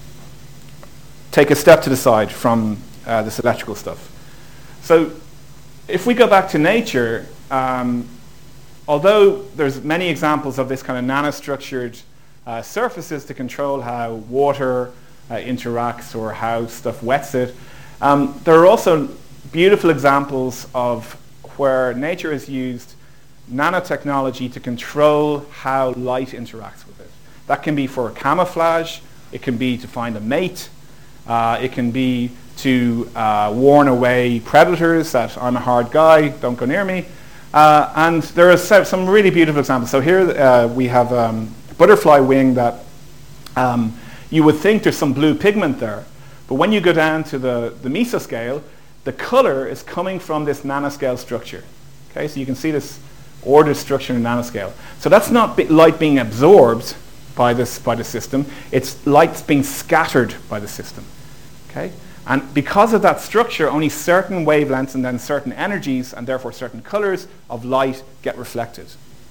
take a step to the side from uh, this electrical stuff. So if we go back to nature, um, although there's many examples of this kind of nanostructured uh, surfaces to control how water uh, interacts or how stuff wets it, um, there are also beautiful examples of where nature has used nanotechnology to control how light interacts with it. That can be for camouflage, it can be to find a mate, uh, it can be to uh, warn away predators that I'm a hard guy, don't go near me. Uh, and there are some really beautiful examples. So here uh, we have um, a butterfly wing that um, you would think there's some blue pigment there, but when you go down to the, the mesoscale, the color is coming from this nanoscale structure. Okay, so you can see this ordered structure in nanoscale. So that's not be light being absorbed by this by the system. It's light being scattered by the system. Okay, and because of that structure, only certain wavelengths and then certain energies and therefore certain colors of light get reflected.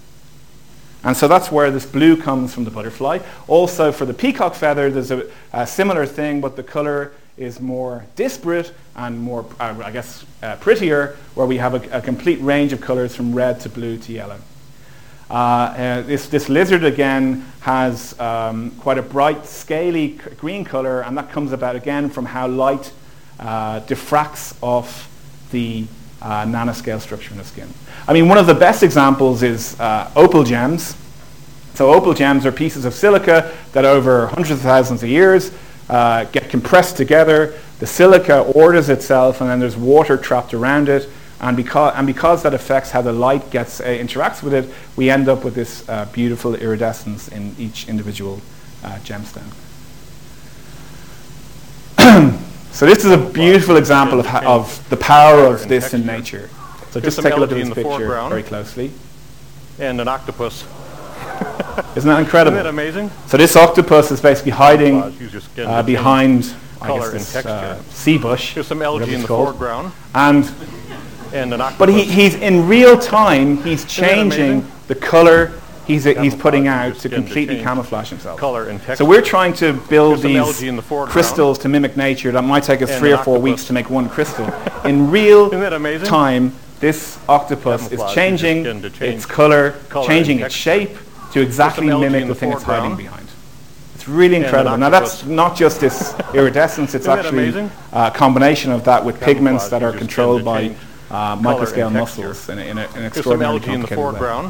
And so that's where this blue comes from the butterfly. Also for the peacock feather, there's a, a similar thing, but the color is more disparate and more, uh, I guess, uh, prettier, where we have a, a complete range of colors from red to blue to yellow. Uh, uh, this, this lizard, again, has um, quite a bright, scaly c- green color, and that comes about, again, from how light uh, diffracts off the uh, nanoscale structure in the skin. I mean, one of the best examples is uh, opal gems. So opal gems are pieces of silica that over hundreds of thousands of years Uh, get compressed together, the silica orders itself, and then there's water trapped around it, and because and because that affects how the light gets uh, interacts with it, we end up with this uh, beautiful iridescence in each individual uh, gemstone. So this is a beautiful example of, ha- of the power of this in nature. So just take a look at this picture very closely. And an octopus. Isn't that incredible? Isn't that amazing? So this octopus is basically hiding uh, behind I guess, this uh, sea bush. There's some algae in the called. foreground. And, and an octopus. But he, he's in real time, he's changing the color he's, uh, he's putting out to completely to camouflage himself. Color and texture. So we're trying to build There's these crystals to mimic nature. That might take us and three or four octopus. weeks to make one crystal. In real Isn't that amazing? time, this octopus Camouflage is changing change its color, color changing its shape, to exactly mimic the, the thing it's hiding behind. It's really incredible. Now that's not just this iridescence, it's actually a combination of that with pigments that are controlled by uh, microscale muscles in, a, in a, an extraordinarily complicated way.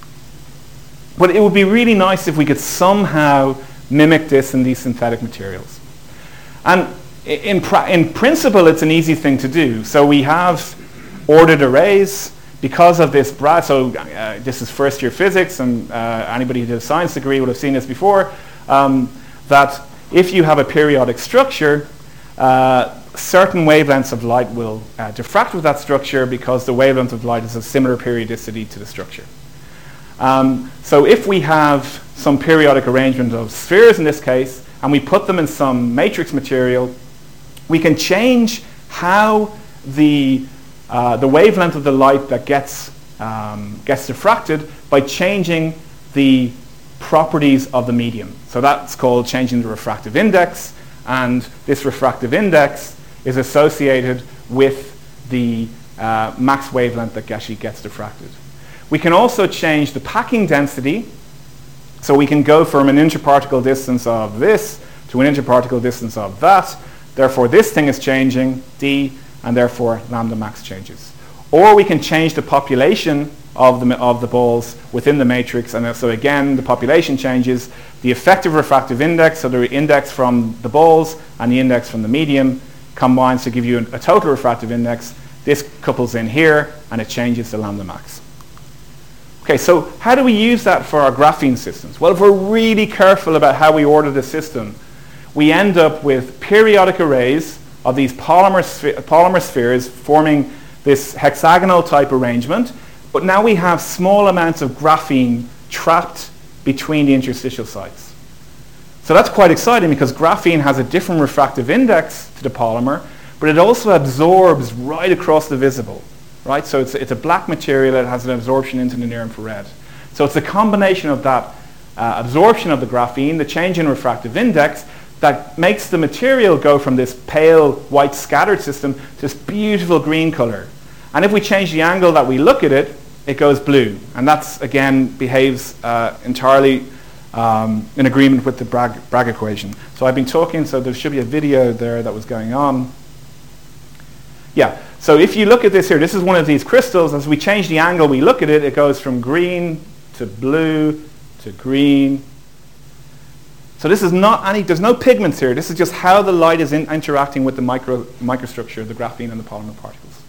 But it would be really nice if we could somehow mimic this in these synthetic materials. And in, pra- in principle, it's an easy thing to do. So we have ordered arrays. Because of this, bra- so uh, this is first year physics, and uh, anybody who did a science degree would have seen this before, um, that if you have a periodic structure, uh, certain wavelengths of light will uh, diffract with that structure because the wavelength of light is of similar periodicity to the structure. Um, so if we have some periodic arrangement of spheres in this case, and we put them in some matrix material, we can change how the Uh, the wavelength of the light that gets um, gets diffracted by changing the properties of the medium. So that's called changing the refractive index, and this refractive index is associated with the uh, max wavelength that actually gets diffracted. We can also change the packing density, so we can go from an interparticle distance of this to an interparticle distance of that. therefore this thing is changing, D, and therefore lambda max changes. Or we can change the population of the, of the balls within the matrix, and so again the population changes, the effective refractive index, so the index from the balls and the index from the medium combines to give you a total refractive index. This couples in here and it changes the lambda max. Okay, so how do we use that for our graphene systems? Well, if we're really careful about how we order the system, we end up with periodic arrays of these polymer, sphe- polymer spheres forming this hexagonal type arrangement, but now we have small amounts of graphene trapped between the interstitial sites. So that's quite exciting because graphene has a different refractive index to the polymer, but it also absorbs right across the visible. Right? So it's, it's a black material that has an absorption into the near infrared. So it's a combination of that uh, absorption of the graphene, the change in refractive index, that makes the material go from this pale white scattered system to this beautiful green color. And if we change the angle that we look at it, it goes blue. And that's, again, behaves uh, entirely um, in agreement with the Bragg, Bragg equation. So I've been talking, so there should be a video there that was going on. Yeah. So if you look at this here, this is one of these crystals. As we change the angle we look at it, it goes from green to blue to green. So this is not any, there's no pigments here. This is just how the light is in, interacting with the micro, microstructure of the graphene and the polymer particles.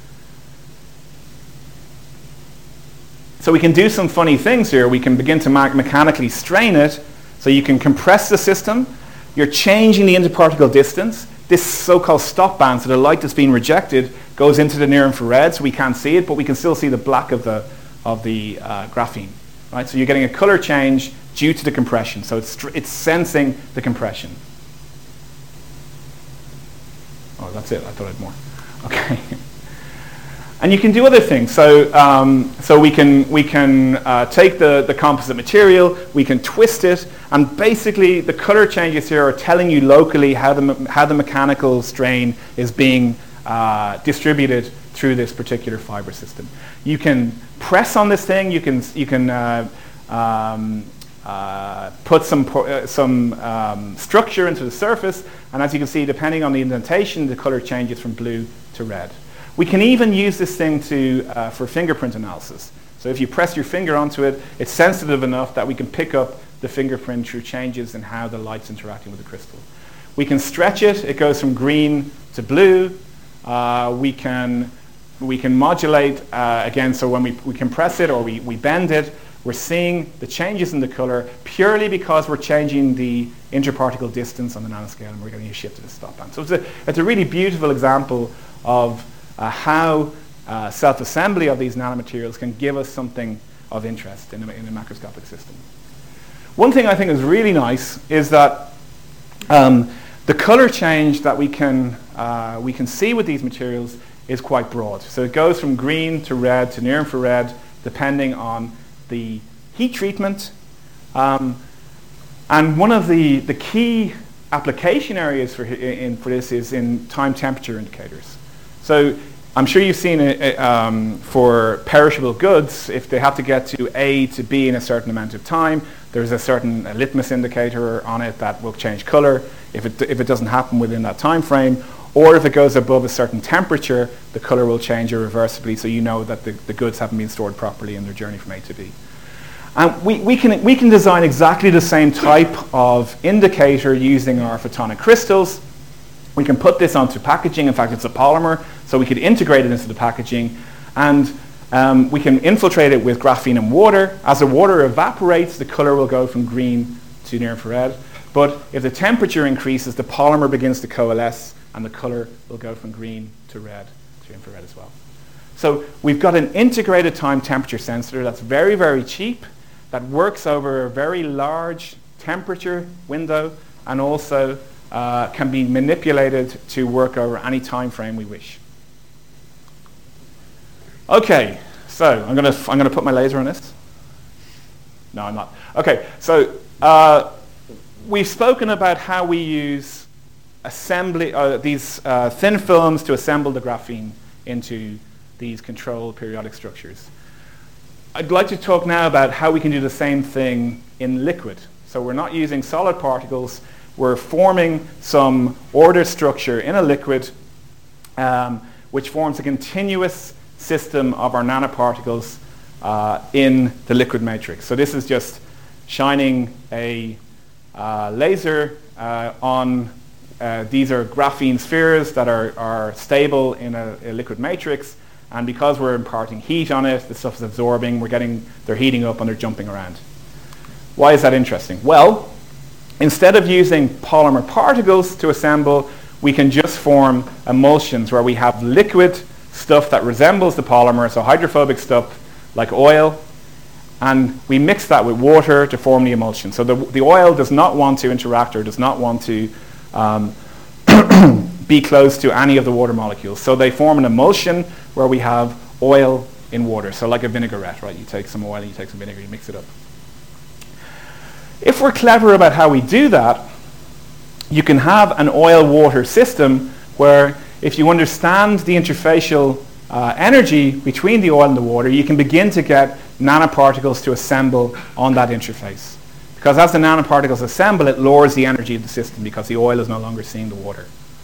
So we can do some funny things here. We can begin to me- mechanically strain it. So you can compress the system. You're changing the interparticle distance. This so-called stop band, so the light that's being rejected goes into the near infrared, so we can't see it, but we can still see the black of the of the uh, graphene. Right? So you're getting a color change due to the compression. So it's it's sensing the compression. Oh, that's it. I thought I had more. Okay. And you can do other things. So, um, so we can we can uh, take the, the composite material, we can twist it, and basically the color changes here are telling you locally how the me- how the mechanical strain is being uh, distributed through this particular fiber system. You can press on this thing. You can you can uh, um, uh, put some po- uh, some um, structure into the surface, and as you can see, depending on the indentation, the color changes from blue to red. We can even use this thing to, uh, for fingerprint analysis. So if you press your finger onto it, it's sensitive enough that we can pick up the fingerprint through changes in how the light's interacting with the crystal. We can stretch it. It goes from green to blue. Uh, we can we can modulate, uh, again, so when we, we compress it or we, we bend it, we're seeing the changes in the color purely because we're changing the interparticle distance on the nanoscale and we're getting a shift to the stop band. So it's a, it's a really beautiful example of Uh, how uh, self-assembly of these nanomaterials can give us something of interest in a, in a macroscopic system. One thing I think is really nice is that um, the color change that we can, uh, we can see with these materials is quite broad. So it goes from green to red to near infrared depending on the heat treatment. Um, and one of the, the key application areas for, in, for this is in time temperature indicators. So I'm sure you've seen it um, for perishable goods. If they have to get to A to B in a certain amount of time, there's a certain a litmus indicator on it that will change color if it, if it doesn't happen within that time frame. Or if it goes above a certain temperature, the color will change irreversibly, so you know that the, the goods haven't been stored properly in their journey from A to B. And we, we, can, we can design exactly the same type of indicator using our photonic crystals. We can put this onto packaging. In fact, it's a polymer, so we could integrate it into the packaging. And um, we can infiltrate it with graphene and water. As the water evaporates, the color will go from green to near infrared. But if the temperature increases, the polymer begins to coalesce, and the color will go from green to red to infrared as well. So we've got an integrated time temperature sensor that's very, very cheap, that works over a very large temperature window, and also Uh, can be manipulated to work over any time frame we wish. Okay, so I'm going to I'm going to put my laser on this. No, I'm not. Okay, so uh, we've spoken about how we use assembly uh, these uh, thin films to assemble the graphene into these controlled periodic structures. I'd like to talk now about how we can do the same thing in liquid. So we're not using solid particles. we're forming some ordered structure in a liquid um, which forms a continuous system of our nanoparticles uh, in the liquid matrix. So this is just shining a uh, laser uh, on, uh, these are graphene spheres that are, are stable in a, a liquid matrix, and because we're imparting heat on it, the stuff is absorbing, we're getting, they're heating up and they're jumping around. Why is that interesting? Well, instead of using polymer particles to assemble, we can just form emulsions where we have liquid stuff that resembles the polymer, so hydrophobic stuff like oil, and we mix that with water to form the emulsion. So the, the oil does not want to interact or does not want to um, be close to any of the water molecules. So they form an emulsion where we have oil in water. So like a vinaigrette, right? You take some oil and you take some vinegar, you mix it up. If we're clever about how we do that, you can have an oil-water system where if you understand the interfacial uh, energy between the oil and the water, you can begin to get nanoparticles to assemble on that interface. Because as the nanoparticles assemble, it lowers the energy of the system because the oil is no longer seeing the water.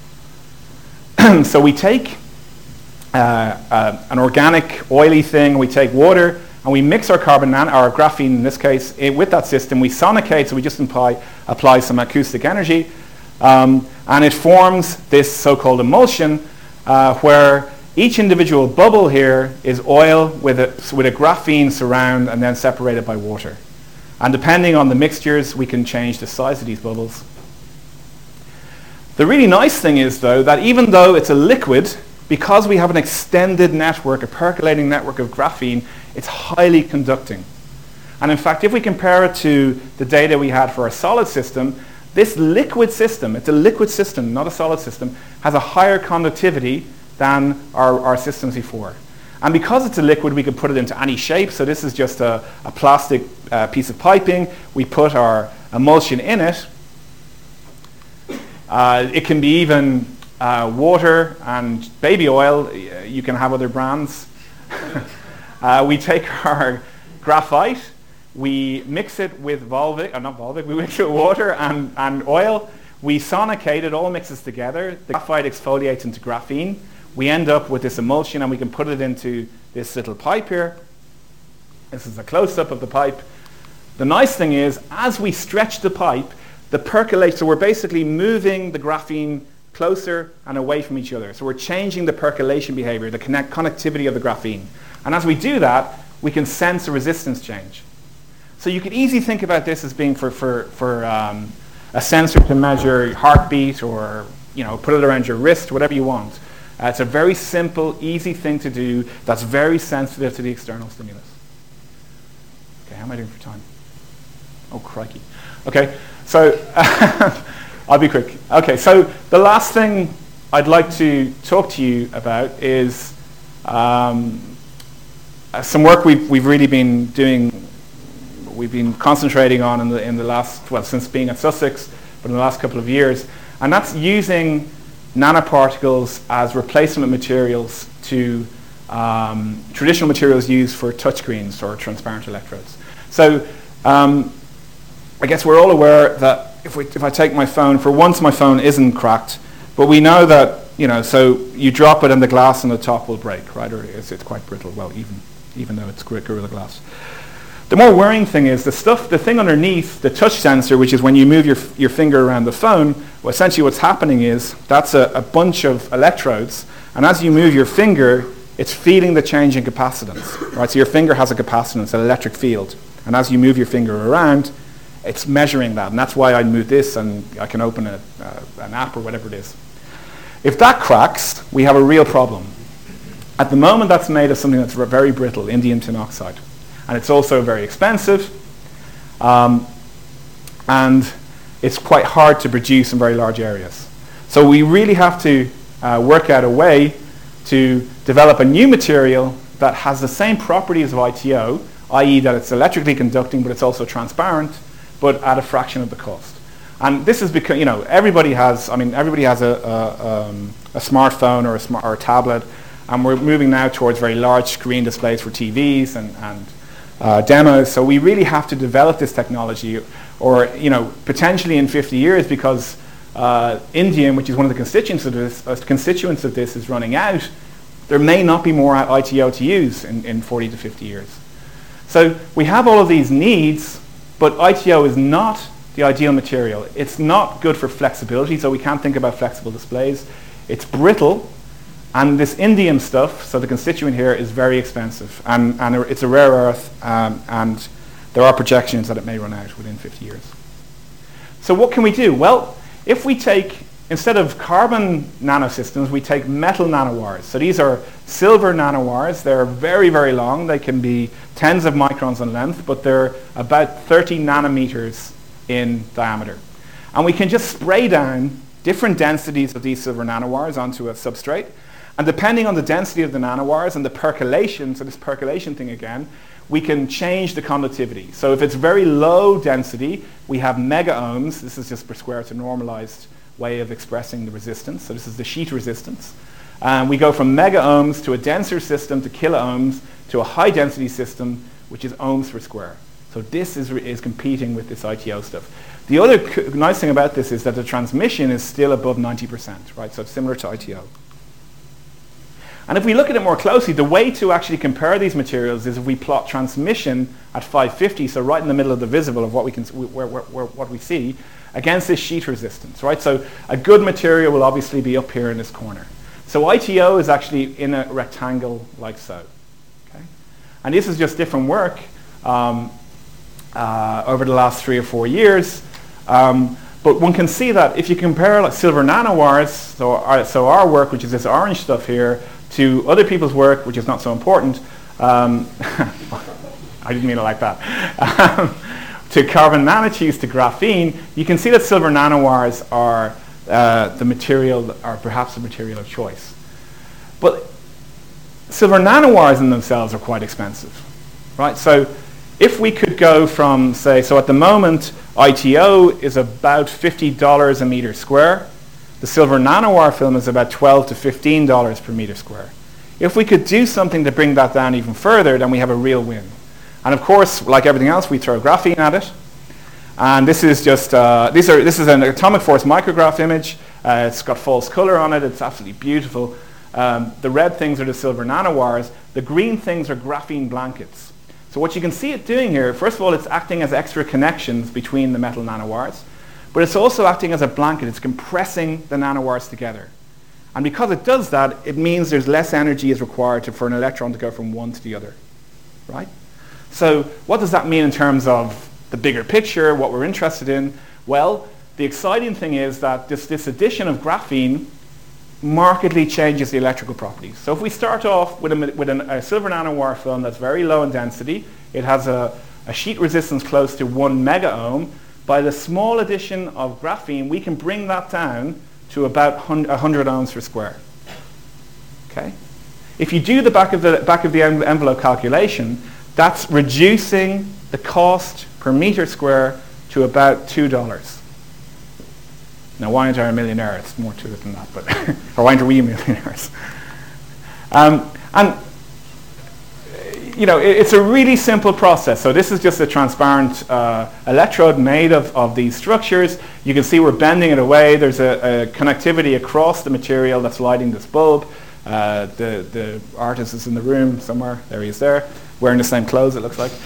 So we take uh, uh, an organic, oily thing, we take water, and we mix our carbon nan- our graphene in this case it, with that system. We sonicate, so we just apply, apply some acoustic energy, um, and it forms this so-called emulsion uh, where each individual bubble here is oil with a, with a graphene surround and then separated by water. And depending on the mixtures, we can change the size of these bubbles. The really nice thing is, though, that even though it's a liquid, because we have an extended network, a percolating network of graphene, it's highly conducting. And in fact, if we compare it to the data we had for our solid system, this liquid system, it's a liquid system, not a solid system, has a higher conductivity than our, our systems before. And because it's a liquid, we can put it into any shape. So this is just a, a plastic uh, piece of piping. We put our emulsion in it. Uh, it can be even uh, water and baby oil. You can have other brands. uh, we take our graphite, we mix it with Volvic, uh, not Volvic, we mix it with water and, and oil. We sonicate, it all mixes together. The graphite exfoliates into graphene. We end up with this emulsion and we can put it into this little pipe here. This is a close-up of the pipe. The nice thing is, as we stretch the pipe, the percolate, so we're basically moving the graphene closer and away from each other. So we're changing the percolation behavior, the connect connectivity of the graphene. And as we do that, we can sense a resistance change. So you could easily think about this as being for, for, for um, a sensor to measure heartbeat or, you know, put it around your wrist, whatever you want. Uh, it's a very simple, easy thing to do that's very sensitive to the external stimulus. Okay, how am I doing for time? Oh, crikey. Okay, so I'll be quick. Okay, so the last thing I'd like to talk to you about is um, uh, some work we've, we've really been doing, we've been concentrating on in the, in the last, well, since being at Sussex, but in the last couple of years, and that's using nanoparticles as replacement materials to um, traditional materials used for touchscreens or transparent electrodes. So um, I guess we're all aware that if, we, if I take my phone, for once my phone isn't cracked, but we know that, you know, so you drop it and the glass on the top will break, right? Or it's, it's quite brittle, well, even, even though it's Gorilla Glass. The more worrying thing is the stuff, the thing underneath the touch sensor, which is when you move your, your finger around the phone, well, essentially what's happening is that's a, a bunch of electrodes, and as you move your finger, it's feeling the change in capacitance, right? So your finger has a capacitance, an electric field, and as you move your finger around, it's measuring that, and that's why I move this, and I can open a, uh, an app or whatever it is. If that cracks, we have a real problem. At the moment, that's made of something that's very brittle, indium tin oxide. And it's also very expensive, um, and it's quite hard to produce in very large areas. So we really have to uh, work out a way to develop a new material that has the same properties of I T O, that is that it's electrically conducting, but it's also transparent, but at a fraction of the cost. And this is because, you know, everybody has, I mean, everybody has a, a, um, a smartphone or a, smart, or a tablet, and we're moving now towards very large screen displays for T Vs and, and uh, demos. So we really have to develop this technology, or you know, potentially in fifty years, because uh, indium, which is one of the constituents of this, uh, constituents of this, is running out. There may not be more I T O to use in, in forty to fifty years. So we have all of these needs, but I T O is not the ideal material. It's not good for flexibility, so we can't think about flexible displays. It's brittle, and this indium stuff, so the constituent here, is very expensive, and, and it's a rare earth, um, and there are projections that it may run out within fifty years. So what can we do? Well, if we take, instead of carbon nanosystems, we take metal nanowires. So these are silver nanowires. They're very, very long. They can be tens of microns in length, but they're about thirty nanometers in diameter. And we can just spray down different densities of these silver nanowires onto a substrate. And depending on the density of the nanowires and the percolation, so this percolation thing again, we can change the conductivity. So if it's very low density, we have mega ohms. This is just per square. It's a normalized way of expressing the resistance. So this is the sheet resistance. And we go from mega ohms to a denser system to kilo ohms to a high density system, which is ohms per square. So this is, is competing with this I T O stuff. The other c- nice thing about this is that the transmission is still above ninety percent, right? So it's similar to I T O. And if we look at it more closely, the way to actually compare these materials is if we plot transmission at five fifty, so right in the middle of the visible of what we can, where, where, where, what we see, against this sheet resistance, right? So a good material will obviously be up here in this corner. So I T O is actually in a rectangle like so. Okay? And this is just different work um, uh, over the last three or four years. Um, but one can see that if you compare like silver nanowires, so our, so our work, which is this orange stuff here, to other people's work, which is not so important, um, I didn't mean it like that, um, to carbon nanotubes, to graphene, you can see that silver nanowires are uh, the material, or perhaps the material of choice. But silver nanowires in themselves are quite expensive, right? So if we could go from, say, so at the moment, I T O is about fifty dollars a meter square. The silver nanowire film is about twelve to fifteen dollars per meter square. If we could do something to bring that down even further, then we have a real win. And of course, like everything else, we throw graphene at it. And this is just, uh, these are, this is an atomic force micrograph image. Uh, it's got false color on it. It's absolutely beautiful. Um, the red things are the silver nanowires. The green things are graphene blankets. So what you can see it doing here, first of all, it's acting as extra connections between the metal nanowires. But it's also acting as a blanket. It's compressing the nanowires together. And because it does that, it means there's less energy is required to, for an electron to go from one to the other, right? So what does that mean in terms of the bigger picture, what we're interested in? Well, the exciting thing is that this, this addition of graphene markedly changes the electrical properties. So if we start off with, a, with an, a silver nanowire film that's very low in density, it has a, a sheet resistance close to one mega ohm. By the small addition of graphene, we can bring that down to about one hundred ohms per square. Okay? If you do the back of the back of the envelope calculation, that's reducing the cost per meter square to about two dollars. Now, why aren't I a millionaire? It's more to it than that, but or why aren't we millionaires? Um, and you know, it, it's a really simple process. So this is just a transparent uh, electrode made of, of these structures. You can see we're bending it away. There's a, a connectivity across the material that's lighting this bulb. Uh, the, the artist is in the room somewhere. There he is there, wearing the same clothes, it looks like.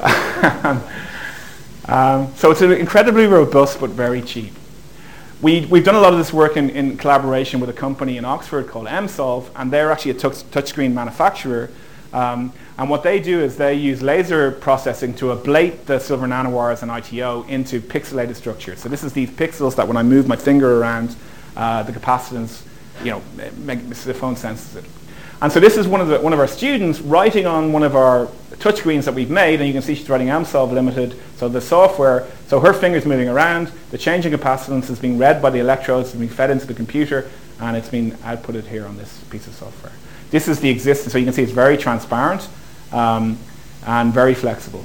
um, so it's incredibly robust, but very cheap. We, we've done a lot of this work in, in collaboration with a company in Oxford called M-Solve, and they're actually a touch, touchscreen manufacturer. Um, and what they do is they use laser processing to ablate the silver nanowires and I T O into pixelated structures. So this is these pixels that when I move my finger around, uh, the capacitance, you know, make, the phone senses it. And so this is one of the, one of our students writing on one of our touchscreens that we've made, and you can see she's writing M-Solve Limited. So the software, so her finger's moving around, the change in capacitance is being read by the electrodes, it's being fed into the computer, and it's being outputted here on this piece of software. This is the existence, so you can see it's very transparent um, and very flexible.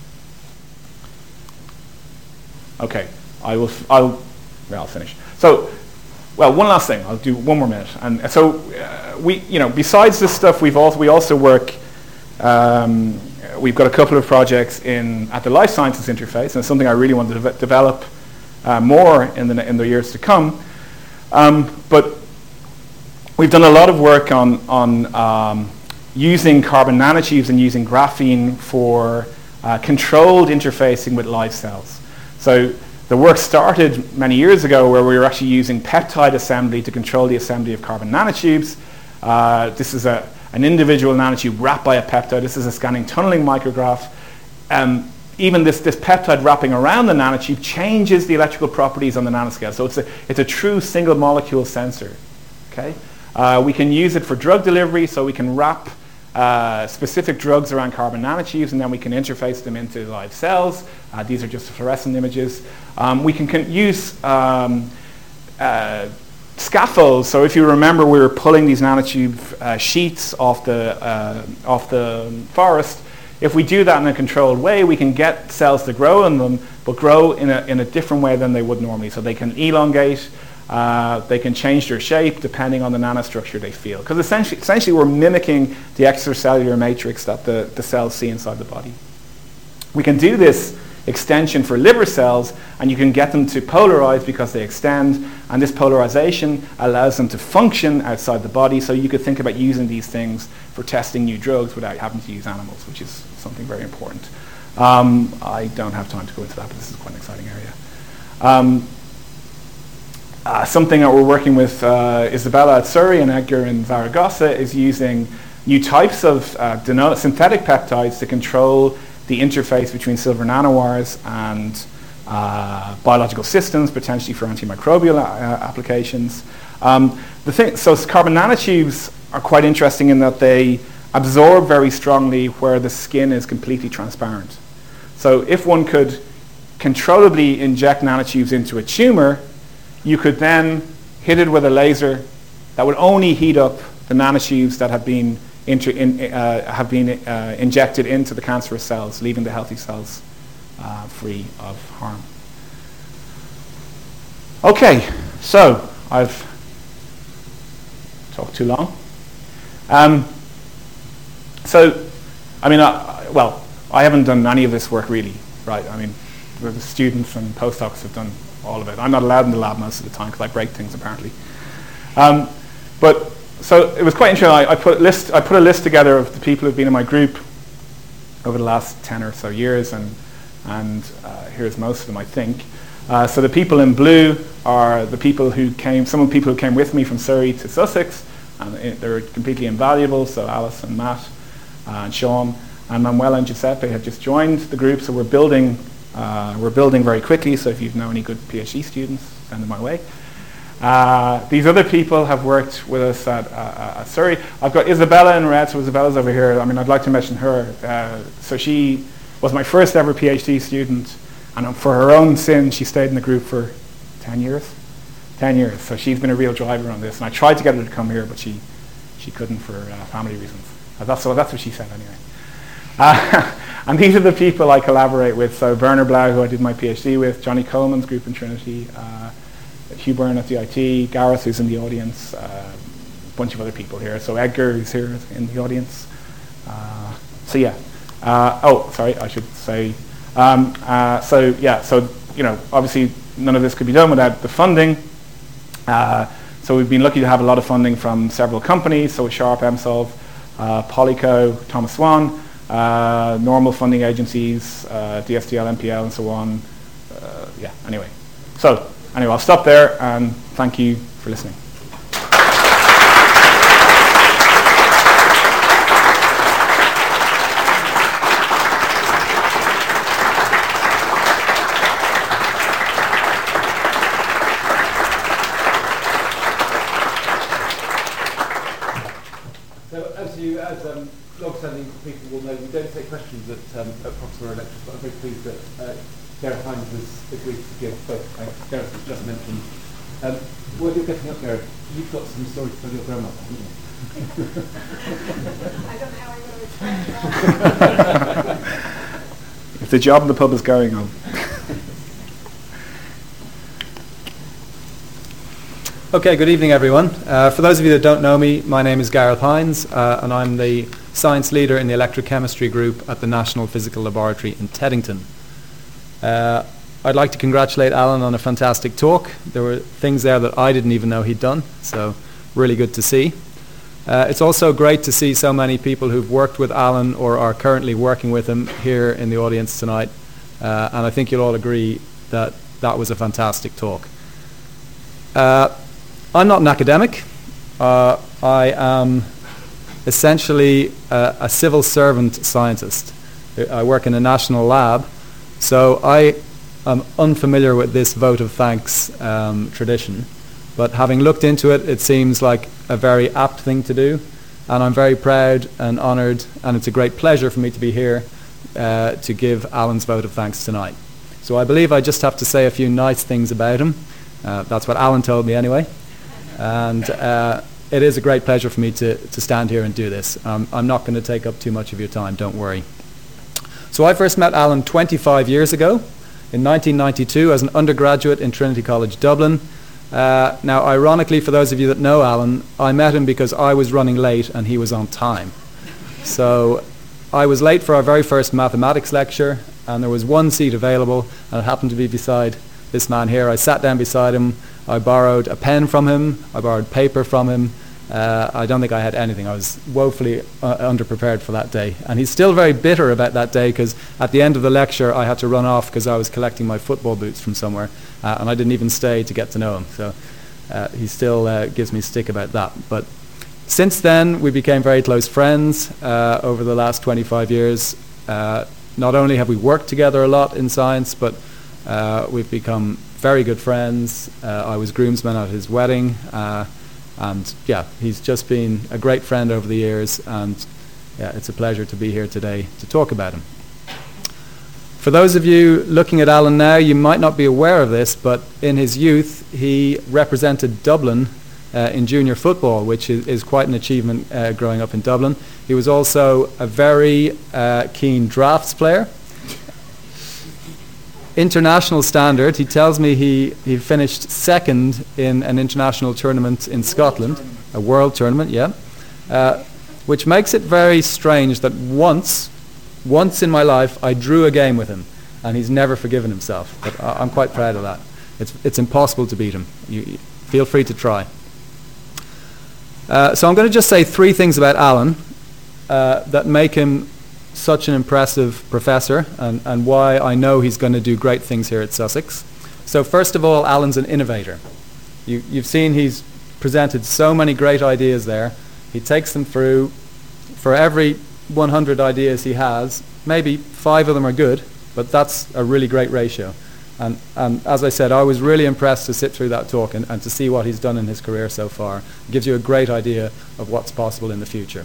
Okay, I will, I'll, well, I'll finish. So, well, one last thing, I'll do one more minute. And so, uh, we, you know, besides this stuff, we've also, we also work um, we've got a couple of projects in at the life sciences interface, and it's something I really want to de- develop uh, more in the in the years to come. Um, but we've done a lot of work on on um, using carbon nanotubes and using graphene for uh, controlled interfacing with live cells. So the work started many years ago where we were actually using peptide assembly to control the assembly of carbon nanotubes. Uh, this is a, an individual nanotube wrapped by a peptide. This is a scanning tunneling micrograph. Um, even this, this peptide wrapping around the nanotube changes the electrical properties on the nanoscale. So it's a, it's a true single molecule sensor. Okay? Uh, we can use it for drug delivery, so we can wrap Uh, specific drugs around carbon nanotubes, and then we can interface them into live cells. Uh, these are just fluorescent images. Um, we can, can use um, uh, scaffolds. So if you remember, we were pulling these nanotube uh, sheets off the uh, off the forest. If we do that in a controlled way, we can get cells to grow in them, but grow in a in a different way than they would normally. So they can elongate. Uh, they can change their shape depending on the nanostructure they feel. Because essentially, essentially we're mimicking the extracellular matrix that the, the cells see inside the body. We can do this extension for liver cells, and you can get them to polarize because they extend, and this polarization allows them to function outside the body. So you could think about using these things for testing new drugs without having to use animals, which is something very important. Um, I don't have time to go into that, but this is quite an exciting area. Um, Uh, something that we're working with uh, Isabella at Surrey and Edgar in Zaragoza is using new types of uh, deno- synthetic peptides to control the interface between silver nanowires and uh, biological systems, potentially for antimicrobial uh, applications. Um, the thing, so carbon nanotubes are quite interesting in that they absorb very strongly where the skin is completely transparent. So if one could controllably inject nanotubes into a tumor, you could then hit it with a laser that would only heat up the nanotubes that have been, inter- in, uh, have been uh, injected into the cancerous cells, leaving the healthy cells uh, free of harm. Okay, so I've talked too long. Um, so, I mean, uh, well, I haven't done any of this work really, right? I mean, the students and postdocs have done all of it. I'm not allowed in the lab most of the time because I break things apparently. Um, but so it was quite interesting. I, I put a list. I put a list together of the people who've been in my group over the last ten or so years, and and uh, here's most of them, I think. Uh, so the people in blue are the people who came. Some of the people who came with me from Surrey to Sussex, and it, they're completely invaluable. So Alice and Matt uh, and Sean and Manuela and Giuseppe have just joined the group. So we're building. Uh, we're building very quickly, so if you know any good PhD students, send them my way. Uh, these other people have worked with us at, uh, at Surrey. I've got Isabella in red, so Isabella's over here. I mean, I'd like to mention her. Uh, so she was my first ever PhD student, and for her own sin, she stayed in the group for ten years. ten years, so she's been a real driver on this. And I tried to get her to come here, but she, she couldn't for uh, family reasons. Uh, that's, so that's what she said anyway. Uh, and these are the people I collaborate with. So Werner Blau, who I did my PhD with, Johnny Coleman's group in Trinity, uh, Hugh Byrne at the I T, Gareth, who's in the audience, uh, a bunch of other people here. So Edgar, who's here in the audience. Uh, so yeah. Uh, oh, sorry, I should say. Um, uh, so yeah, so you know, obviously none of this could be done without the funding. Uh, so we've been lucky to have a lot of funding from several companies. So Sharp, MSolve, uh, Polyco, Thomas Swan. Uh, normal funding agencies, uh, D S D L, M P L, and so on. Uh, yeah, anyway. So, anyway, I'll stop there, and thank you for listening. So, as you, as um, long-standing people will know, we don't take questions at, um, at Proxima Electric, but I'm very pleased that uh, Gareth Hines has agreed to give both thanks. Gareth has just mentioned. Um, while you're getting up, Gareth, you've got some stories to tell your grandmother, haven't you? I don't know how I'm going to return that. If the job in the pub is going on. Okay, good evening everyone. Uh, for those of you that don't know me, my name is Gareth Hines, uh, and I'm the science leader in the electrochemistry group at the National Physical Laboratory in Teddington. Uh, I'd like to congratulate Alan on a fantastic talk. There were things there that I didn't even know he'd done, so really good to see. Uh, it's also great to see so many people who've worked with Alan or are currently working with him here in the audience tonight, uh, and I think you'll all agree that that was a fantastic talk. Uh, I'm not an academic. Uh, I am essentially uh, a civil servant scientist. I work in a national lab, so I am unfamiliar with this vote of thanks um, tradition, but having looked into it, it seems like a very apt thing to do, and I'm very proud and honoured, and it's a great pleasure for me to be here uh, to give Alan's vote of thanks tonight. So I believe I just have to say a few nice things about him. Uh, that's what Alan told me anyway. And uh, it is a great pleasure for me to, to stand here and do this. Um, I'm not going to take up too much of your time, don't worry. So I first met Alan twenty-five years ago, in nineteen ninety-two, as an undergraduate in Trinity College Dublin. Uh, now, ironically, for those of you that know Alan, I met him because I was running late and he was on time. So I was late for our very first mathematics lecture, and there was one seat available, and it happened to be beside this man here. I sat down beside him. I borrowed a pen from him. I borrowed paper from him. Uh, I don't think I had anything. I was woefully uh, underprepared for that day. And he's still very bitter about that day because at the end of the lecture I had to run off because I was collecting my football boots from somewhere, uh, and I didn't even stay to get to know him. So uh, he still uh, gives me stick about that. But since then we became very close friends uh, over the last twenty-five years. Uh, not only have we worked together a lot in science, but uh, we've become very good friends. Uh, I was groomsman at his wedding. Uh, And yeah, he's just been a great friend over the years, and yeah, it's a pleasure to be here today to talk about him. For those of you looking at Alan now, you might not be aware of this, but in his youth he represented Dublin uh, in junior football, which is, is quite an achievement uh, growing up in Dublin. He was also a very uh, keen drafts player. International standard, he tells me he, he finished second in an international tournament in Scotland, a world tournament, yeah, uh, which makes it very strange that once, once in my life I drew a game with him, and he's never forgiven himself. But I, I'm quite proud of that. It's, it's impossible to beat him. You, you feel free to try. Uh, so I'm going to just say three things about Alan uh, that make him such an impressive professor, and, and why I know he's going to do great things here at Sussex. So first of all, Alan's an innovator. You, you've seen he's presented so many great ideas there. He takes them through. For every one hundred ideas he has, maybe five of them are good, but that's a really great ratio. And, and as I said, I was really impressed to sit through that talk and, and to see what he's done in his career so far. It gives you a great idea of what's possible in the future.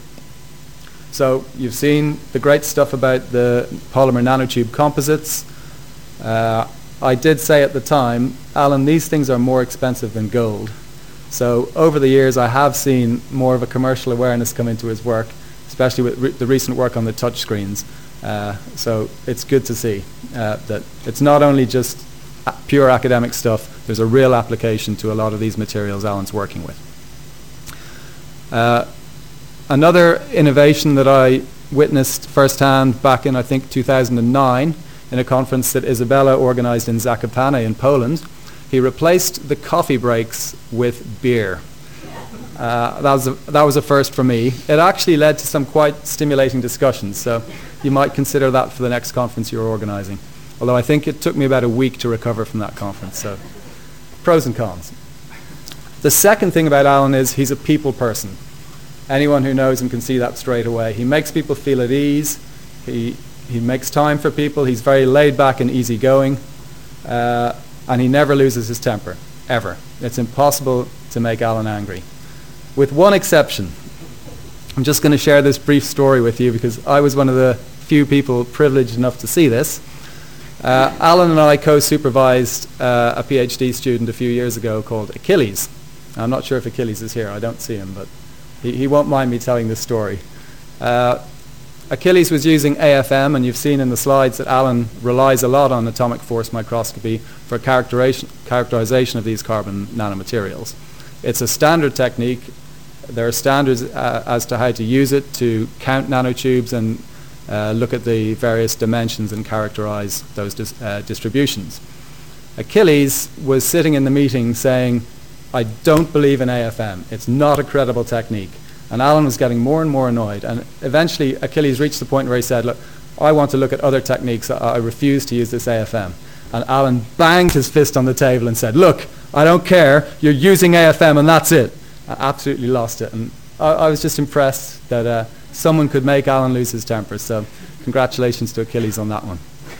So you've seen the great stuff about the polymer nanotube composites. Uh, I did say at the time, Alan, these things are more expensive than gold. So over the years I have seen more of a commercial awareness come into his work, especially with re- the recent work on the touch screens. Uh, so it's good to see uh, that it's not only just a- pure academic stuff, there's a real application to a lot of these materials Alan's working with. Uh, Another innovation that I witnessed firsthand back in, I think, two thousand nine, in a conference that Isabella organized in Zakopane in Poland, he replaced the coffee breaks with beer. Uh, that was a, that was a first for me. It actually led to some quite stimulating discussions, so you might consider that for the next conference you're organizing. Although I think it took me about a week to recover from that conference, so pros and cons. The second thing about Alan is he's a people person. Anyone who knows him can see that straight away. He makes people feel at ease. He he makes time for people. He's very laid back and easygoing, uh, and he never loses his temper, ever. It's impossible to make Alan angry, with one exception. I'm just going to share this brief story with you because I was one of the few people privileged enough to see this. Uh, Alan and I co-supervised uh, a PhD student a few years ago called Achilles. I'm not sure if Achilles is here. I don't see him, but He, he won't mind me telling this story. Uh, Achilles was using A F M, and you've seen in the slides that Alan relies a lot on atomic force microscopy for characterization, characterization of these carbon nanomaterials. It's a standard technique. There are standards uh, as to how to use it, to count nanotubes and uh, look at the various dimensions and characterize those dis- uh, distributions. Achilles was sitting in the meeting saying, I don't believe in A F M. It's not a credible technique. And Alan was getting more and more annoyed. And eventually Achilles reached the point where he said, look, I want to look at other techniques. I, I refuse to use this A F M. And Alan banged his fist on the table and said, look, I don't care. You're using A F M and that's it. I absolutely lost it. And I, I was just impressed that uh, someone could make Alan lose his temper. So congratulations to Achilles on that one.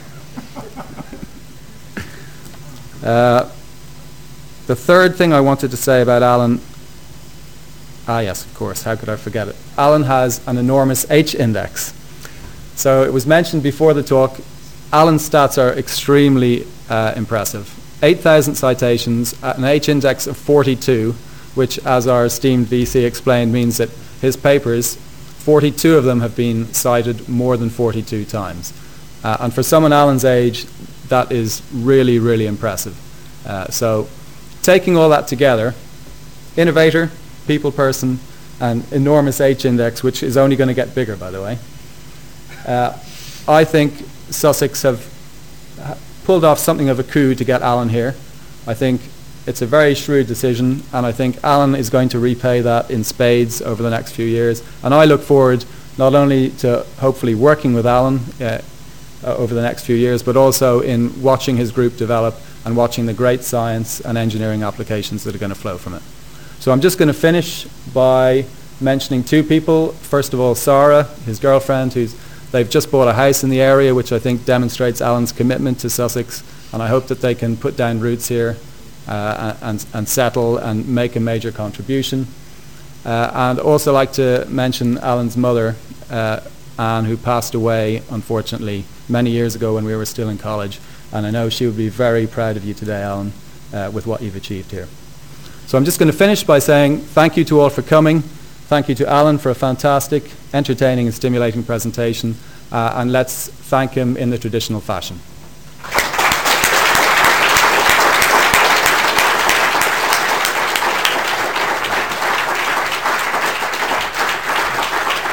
Uh, the third thing I wanted to say about Alan, ah yes, of course, how could I forget it? Alan has an enormous H index. So it was mentioned before the talk, Alan's stats are extremely uh, impressive. eight thousand citations at an H index of forty-two, which, as our esteemed V C explained, means that his papers, forty-two of them have been cited more than forty-two times. Uh, and for someone Alan's age, that is really, really impressive. Uh, so taking all that together, innovator, people person, and enormous H index, which is only going to get bigger, by the way. Uh, I think Sussex have ha- pulled off something of a coup to get Alan here. I think it's a very shrewd decision, and I think Alan is going to repay that in spades over the next few years. And I look forward not only to hopefully working with Alan uh, uh, over the next few years, but also in watching his group develop and watching the great science and engineering applications that are going to flow from it. So I'm just going to finish by mentioning two people. First of all, Sarah, his girlfriend, who's they've just bought a house in the area, which I think demonstrates Alan's commitment to Sussex, and I hope that they can put down roots here uh, and, and settle and make a major contribution. Uh, and also like to mention Alan's mother, uh, Anne, who passed away, unfortunately, many years ago when we were still in college, and I know she would be very proud of you today, Alan, uh, with what you've achieved here. So I'm just going to finish by saying thank you to all for coming. Thank you to Alan for a fantastic, entertaining and stimulating presentation, uh, and let's thank him in the traditional fashion.